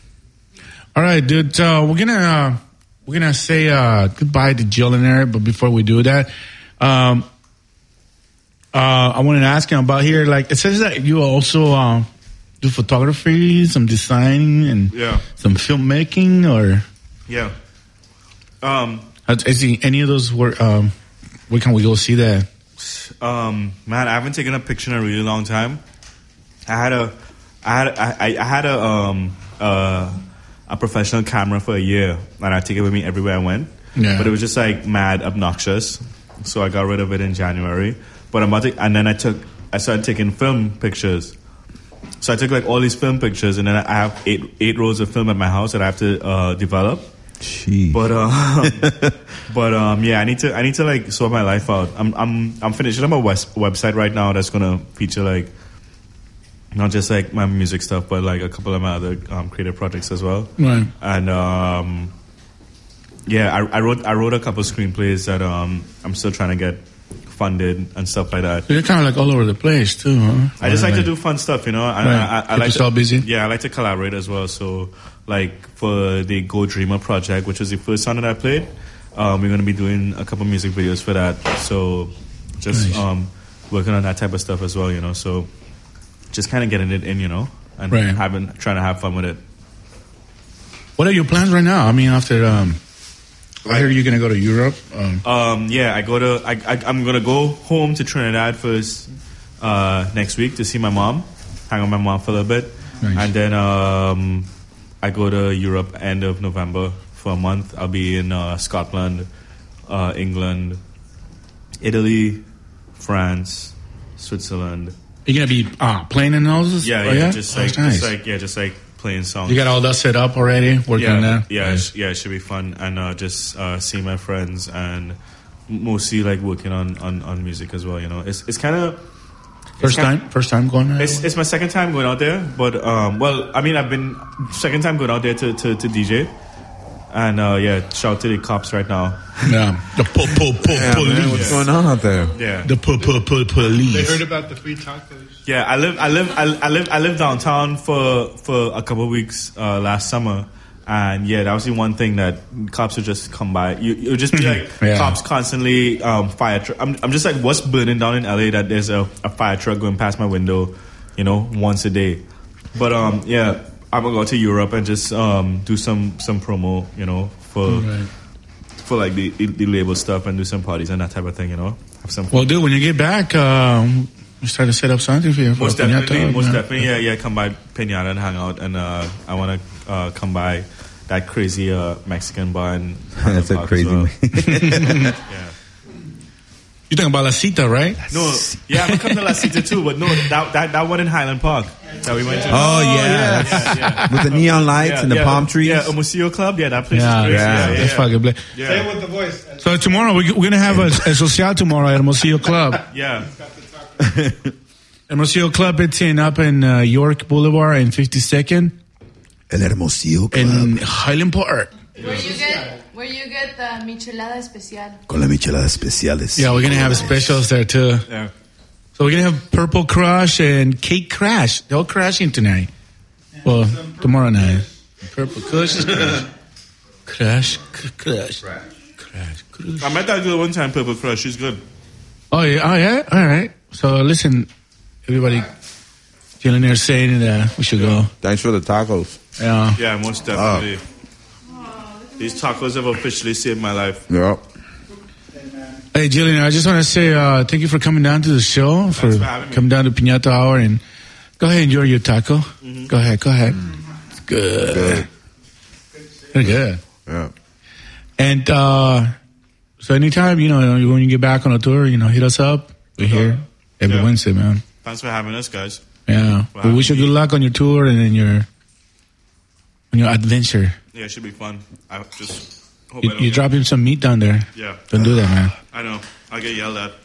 All right, dude. So we're gonna uh, we're gonna say uh, goodbye to Jillionaire, but before we do that, um, uh, I wanted to ask him about here. Like, it says that you also uh, do photography, some designing, and Yeah. some filmmaking, or Yeah. Um, is he, any of those work? Um, where can we go see that? um, man, I haven't taken a picture in a really long time. I had a, I had, I, I had a, um, uh, a professional camera for a year, and I take it with me everywhere I went. Yeah. But it was just like mad obnoxious, so I got rid of it in January. But I'm about to, and then I took, I started taking film pictures. So I took like all these film pictures, and then I have eight eight rolls of film at my house that I have to uh, develop. Jeez. But um, but um, yeah, I need to I need to like sort my life out. I'm I'm I'm finishing up a west, website right now that's gonna feature like not just like my music stuff, but like a couple of my other um, creative projects as well. Right. And um, yeah, I, I wrote I wrote a couple screenplays that um, I'm still trying to get funded and stuff like that. So you're kind of like all over the place too, huh? I just like to do fun stuff, you know. I, Right. I, I, I Keep like yourself to, busy. Yeah, I like to collaborate as well. So, like for the Go Dreamer project, which was the first song that I played, um, we're going to be doing a couple music videos for that. So, just Nice. um, working on that type of stuff as well, you know. So, just kind of getting it in, you know, and Right. having trying to have fun with it. What are your plans right now? I mean, after um, I hear you're gonna go to Europe. Um, Um, yeah, I go to I, I I'm gonna go home to Trinidad first uh, next week to see my mom, hang out with my mom for a little bit, Nice. and then um, I go to Europe end of November for a month. I'll be in uh, Scotland, uh, England, Italy, France, Switzerland. you're gonna be uh, playing in all this? Yeah, Oh, yeah, just Oh, like that's nice. just like yeah, just like playing songs. You got all that set up already? Working yeah, on that? Yeah, Nice. it, yeah, it should be fun, and uh, just uh, seeing my friends and mostly like working on, on, on music as well. You know, it's it's kind of First time, first time going out. It's, it's my second time going out there, but um, well, I mean, I've been second time going out there to, to, to D J, and uh, yeah, shout to the cops right now. Yeah, the po po po Yeah, police. man, what's going on out there? Yeah, The po po po police. They heard about the free tacos. yeah. I live, I live, I, I live, I lived downtown for for a couple of weeks uh, last summer, and yeah, that was the one thing that cops would just come by. You, it would just be like Yeah. cops constantly um, fire. Tr- I'm, I'm just like, what's burning down in L A that there's a, a fire truck going past my window, you know, once a day. But um, yeah, I'm gonna go to Europe and just um, do some some promo, you know, for Right. for like the, the label stuff and do some parties and that type of thing, you know. Have some Well, dude, when you get back, um, we start to set up something for you. For most a piñata, definitely, most man. definitely, yeah, yeah. Come by Pinata and hang out, and uh, I want to uh, come by that crazy uh, Mexican bar and That's a Park as crazy well. man. Yeah. You're talking about La Cita, right? No, yeah, I'm gonna come to La Cita too, but no, that that, that one in Highland Park that we went to. Oh, yeah. yeah, yeah. With the neon lights Yeah, and the yeah, palm trees. Yeah, a Museo Club. Yeah, that place Yeah, is crazy. yeah, Yeah, yeah, That's yeah. fucking bla- Yeah. Say it with the voice. So tomorrow we- we're gonna have a, a social tomorrow at Hermosillo Club. Yeah. Hermosillo Club, it's in up in uh, York Boulevard and fifty-second El Hermosillo Club. in Highland Park. Where you get where you get the michelada especial. Con la michelada especiales. Yeah, we're gonna have specials there too. Yeah. So we're gonna have Purple Crush and Cake Crash. They're all crashing tonight. Well, tomorrow night. Purple Crush. Crash, c- crash, crash, crash. I met that girl one time, Purple Crush. She's good. Oh yeah, oh yeah. All right. So listen, everybody, feeling there saying that we should go. Thanks for the tacos. Yeah. Yeah, most definitely. These tacos have officially saved my life. Yeah. Hey, Jillian, I just want to say uh, thank you for coming down to the show, for, for having me. coming down to Piñata Hour, and go ahead and enjoy your taco. Go ahead, go ahead. It's good. Good. They're good. Yeah. And uh, so anytime, you know, when you get back on a tour, you know, hit us up. We're here every Yeah. Wednesday, man. Thanks for having us, guys. Yeah. Wow. We wish you good luck on your tour and in your on your adventure. Yeah, it should be fun. I just hope You, I don't you get- drop him some meat down there. Yeah. Don't do that, man. I know. I'll get yelled at.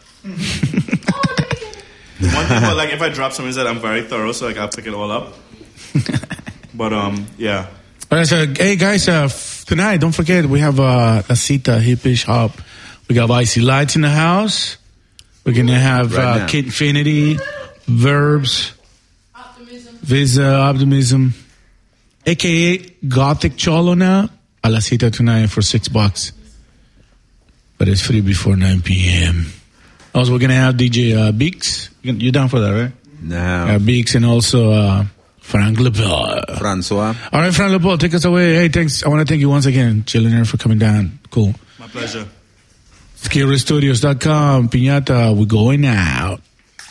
One thing about, like, if I drop something is that I'm very thorough, so, like, I'll pick it all up. But, um, yeah. All right, so hey guys, uh, f- tonight don't forget we have uh, La Cita Hippish Hop. We got Icy Lights in the house. We're gonna have Right uh, now. Kid Infinity, Verbs, Visa Optimism, aka Gothic Cholo now. A La Cita tonight for six bucks, but it's free before nine p.m. Also, we're gonna have D J uh, Beeks. You- You're down for that, right? No. Uh, Beeks and also uh, Frank LeBeau. Francois. All right, Frank LeBeau, take us away. Hey, thanks. I want to thank you once again, Chillionaire, for coming down. Cool. My pleasure. Skillet Studios dot com, Piñata, we're going out.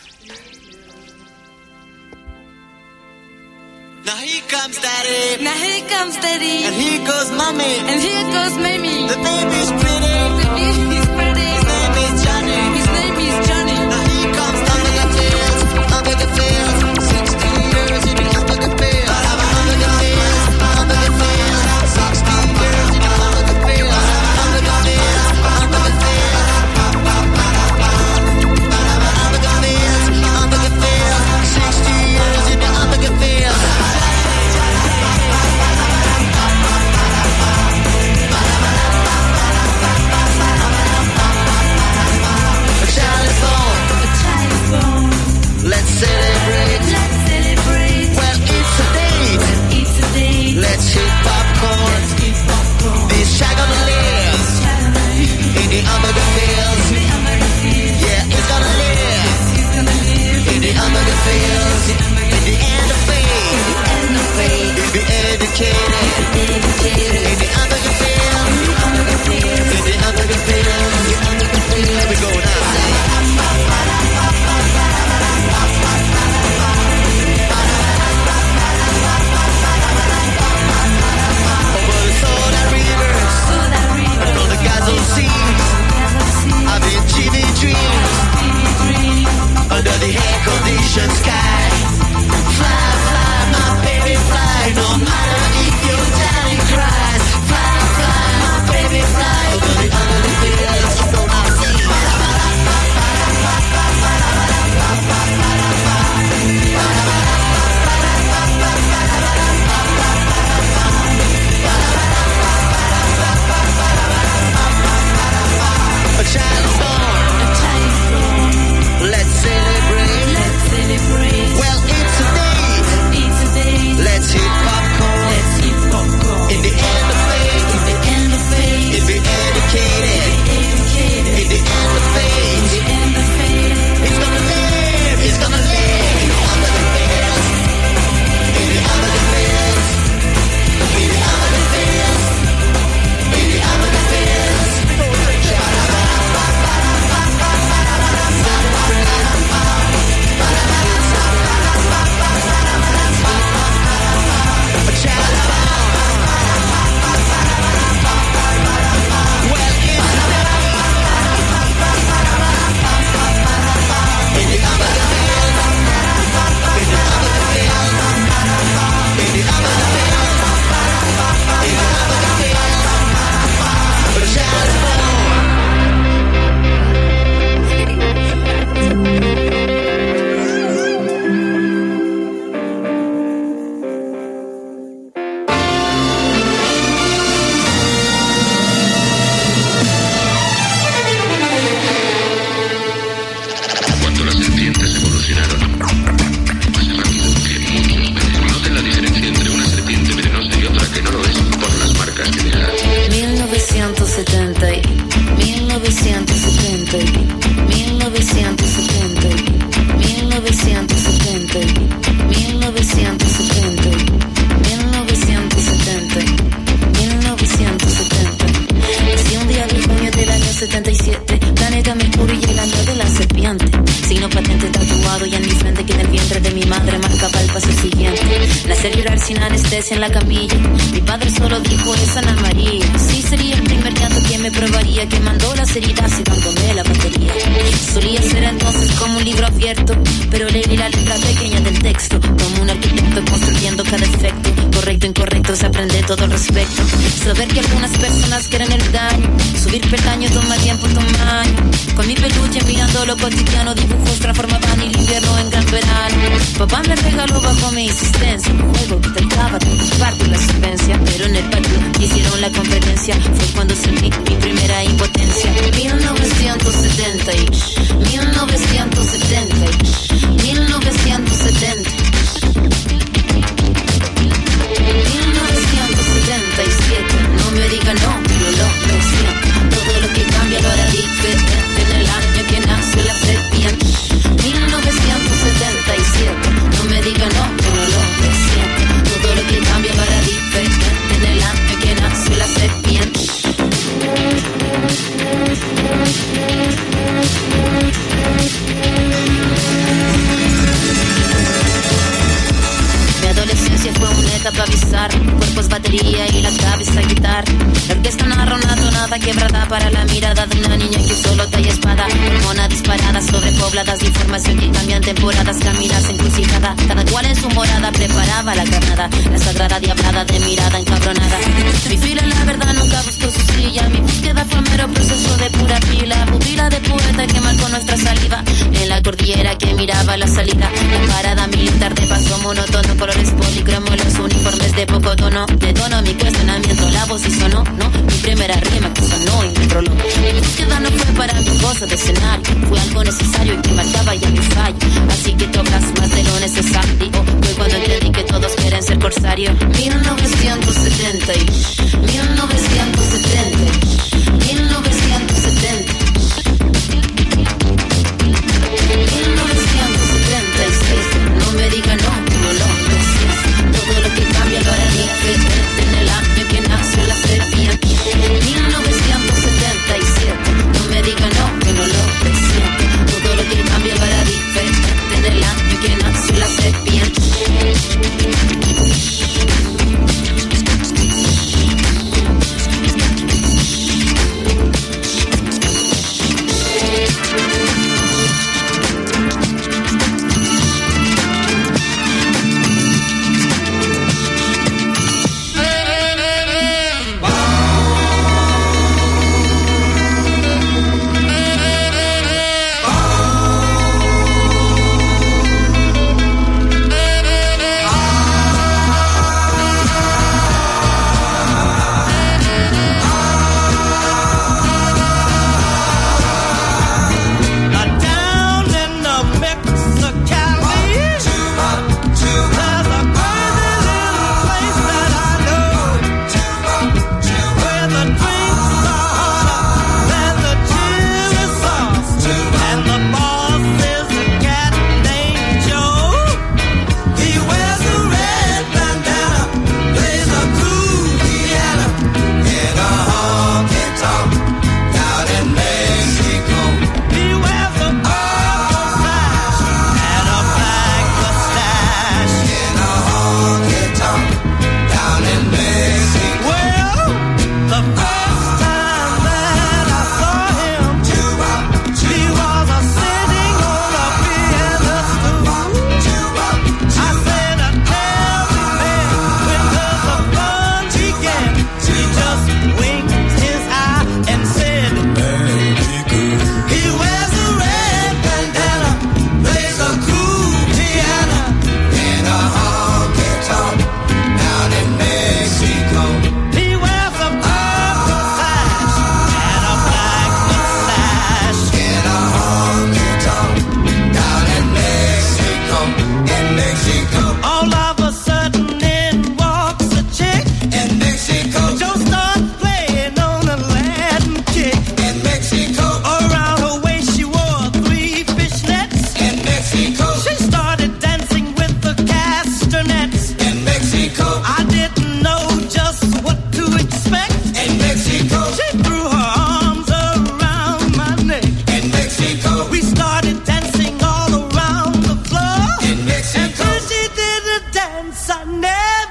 Now here comes daddy. Now here comes daddy. And here goes mommy. And here goes Mamie. The baby's pretty. The baby's pretty. His name is Johnny. His name is Johnny. Now here comes under the fields. Under the fields. Sixteen years in the under the fields. Under the fields. Under the fields. Sixteen years in the under the fields. Under the fields. Under the fields. Under the fields. Under the fields. Sixteen years in the under the fields. Let's celebrate. Let's celebrate. Well, it's a date. It's a day. Let's hit popcorn. Let's eat popcorn. This shag gonna live in the hamburger fields. Yeah, it's gonna live He's gonna live in the hamburger fields. In the end of faith. in the faith. Be educated Educated. in the hamburger fields. Under the fields. In the hamburger fields. Here we go now. Over the soda rivers. Soda River. And on the Gazo seas. I've been achieving dreams. Under the air-conditioned sky. Fly, fly, my baby, fly. No matter if you die. delirar sin anestesia en la camilla. Mi padre solo dijo es Ana María. Sí, sería el primer llanto que me probaría, quemando las heridas y dándome la batería. Solía ser entonces como un libro abierto, pero leí la letra pequeña del texto, como un arquitecto construyendo cada efecto. Correcto, incorrecto, se aprende todo al respecto. Saber que algunas personas quieren el daño, subir peldaño toma tiempo, toma año. Con mi peluche mirando lo cotidiano, dibujos transformaban el invierno en gran verano. Papá me regaló bajo mi insistencia un juego que trataba de compartir la solvencia, pero en el patio hicieron la competencia. Fue cuando sentí mi primera impotencia. mil novecientos setenta y mil novecientos setenta y mil novecientos setenta mil novecientos setenta y siete. No me diga no, pero lo recién. Todo lo que cambia lo hará diferente en el año que nació la sepia. mil novecientos setenta y siete. No me diga no, pero lo recién. Todo lo que cambia lo hará diferente en el año que nació la sepia. Mi adolescencia fue una etapa bizarra, cuerpos batería y la cabeza guitarra. La orquesta narra una tonada quebrada para la mirada de una niña que solo talla espada. Hormona disparada, sobrepobladas de información que cambian temporadas, caminas encrucijada. Cada cual en su morada preparaba la carnada, la sagrada diablada de mirada encabronada. Mi fila la verdad nunca buscó su silla, mi búsqueda fue mero proceso de pura pila. Pupila de poeta que marcó nuestra saliva en la cordillera que miraba la salida. La parada militar de paso monótono, colores policromo, los uniformes de poco tono. De tono mi cuestionamiento, la voz y sonó, no, mi primera rima que sonó y me enroló. Mi búsqueda no fue para mi cosa de escenario, fue algo necesario y que marcaba ya mi fallo. Así que tocas más de lo necesario. Fue cuando entendí que todos quieren ser corsario. mil novecientos setenta y mil novecientos setenta mil novecientos setenta mil novecientos setenta y seis. No me diga no, no lo decías. Todo lo que cambia lo hará diferente en el año que nació la sepia. mil novecientos setenta y siete. No me diga no, que no lo decía. Todo lo que cambia lo hará diferente en el año que nació la sepia.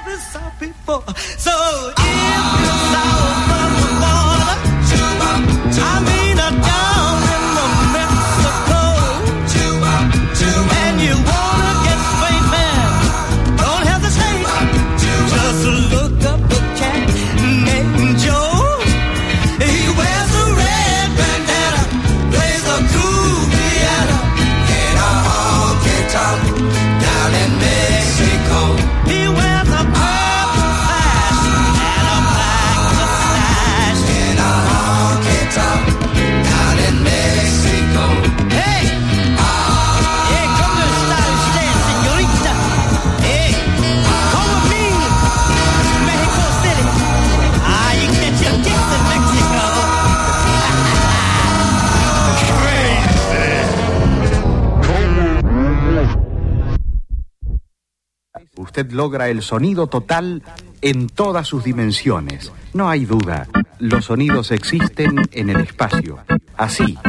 never saw before. So if you south of the border, I mean a down in the Mexico, and you wanna get straight, man, don't hesitate. Just look up a cat named Joe. He wears a red bandana, plays a cool piano in a honky tonk down in Mexico. He wears a purple sash and a black mustache in a honky tonk down in Mexico. Hey, hey, come to style usted, señorita. Hey, come with me to Mexico City. Ah, you can get your kicks in Mexico. Usted logra el sonido total en todas sus dimensiones. No hay duda, los sonidos existen en el espacio. Así.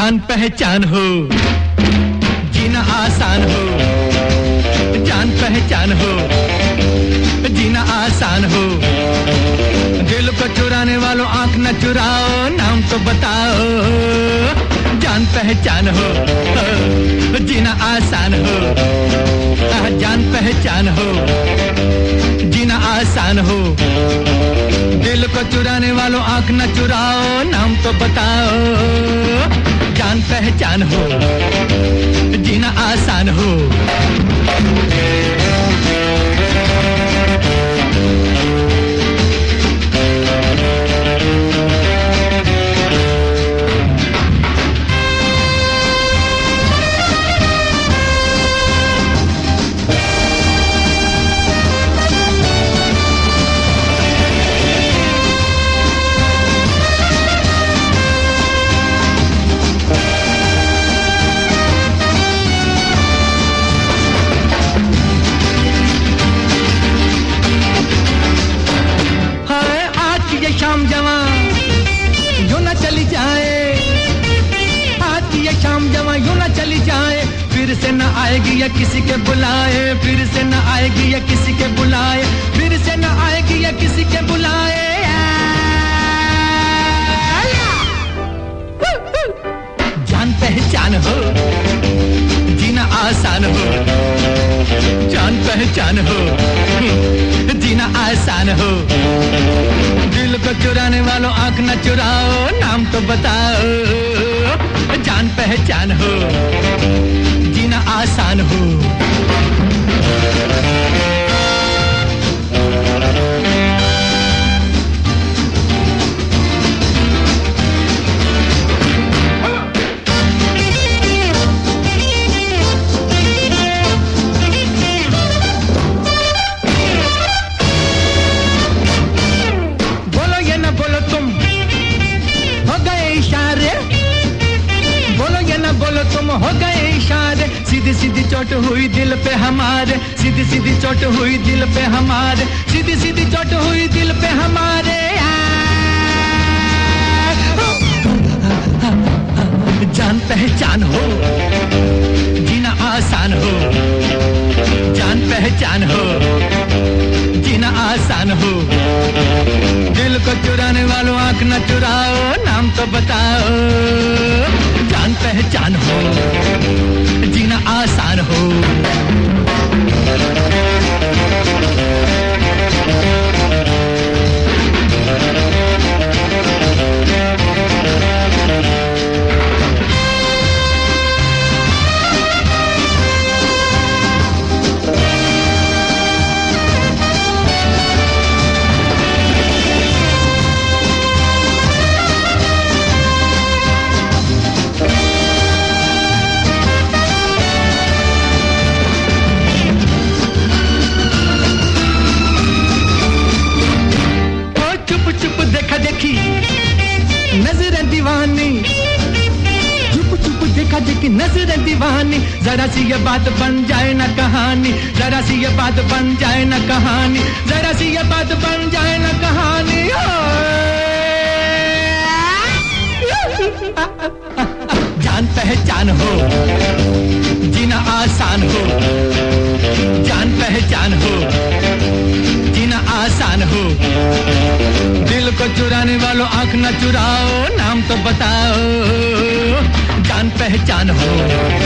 जान पहचान हो जीना आसान हो जान पहचान हो जीना आसान हो दिल को चुराने वालों आंख न चुराओ नाम तो बताओ जान पहचान हो जीना आसान हो जान पहचान हो जीना आसान हो दिल को चुराने वालों आंख न चुराओ नाम तो बताओ जान पहचान हो जीना आसान हो शाम जवां यूं न चली जाए आज ये शाम जवां यूं न चली जाए फिर से न आएगी या किसी के बुलाए फिर से न आएगी या किसी के बुलाए फिर से न आएगी या किसी के बुलाए जान पहचान हो जीना आसान हो जान पहचान हो जीना आसान हो दिल को चुराने वालों आंख न चुराओ नाम तो बताओ जान पहचान हो जीना आसान हो हो गए इशारे सीधी सीधी चोट हुई दिल पे हमारे सीधी सीधी चोट हुई दिल पे हमारे सीधी सीधी चोट हुई दिल पे हमारे जान पहचान हो जीना आसान हो जान पहचान हो जीना आसान हो दिल को चुराने वालों आंख न चुराओ नाम तो बताओ जान पहचान हो जीना आसान हो नजरें दीवानी चुप चुप देखा देखी नजरें दीवानी जरा सी ये बात बन जाए ना कहानी जरा सी ये बात बन जाए ना कहानी जरा सी ये बात बन जाए ना कहानी जान पहचान हो जीना आसान हो जान पहचान हो जीना आसान हो दिल को चुराने वालों आंख न चुराओ नाम तो बताओ जान पहचान हो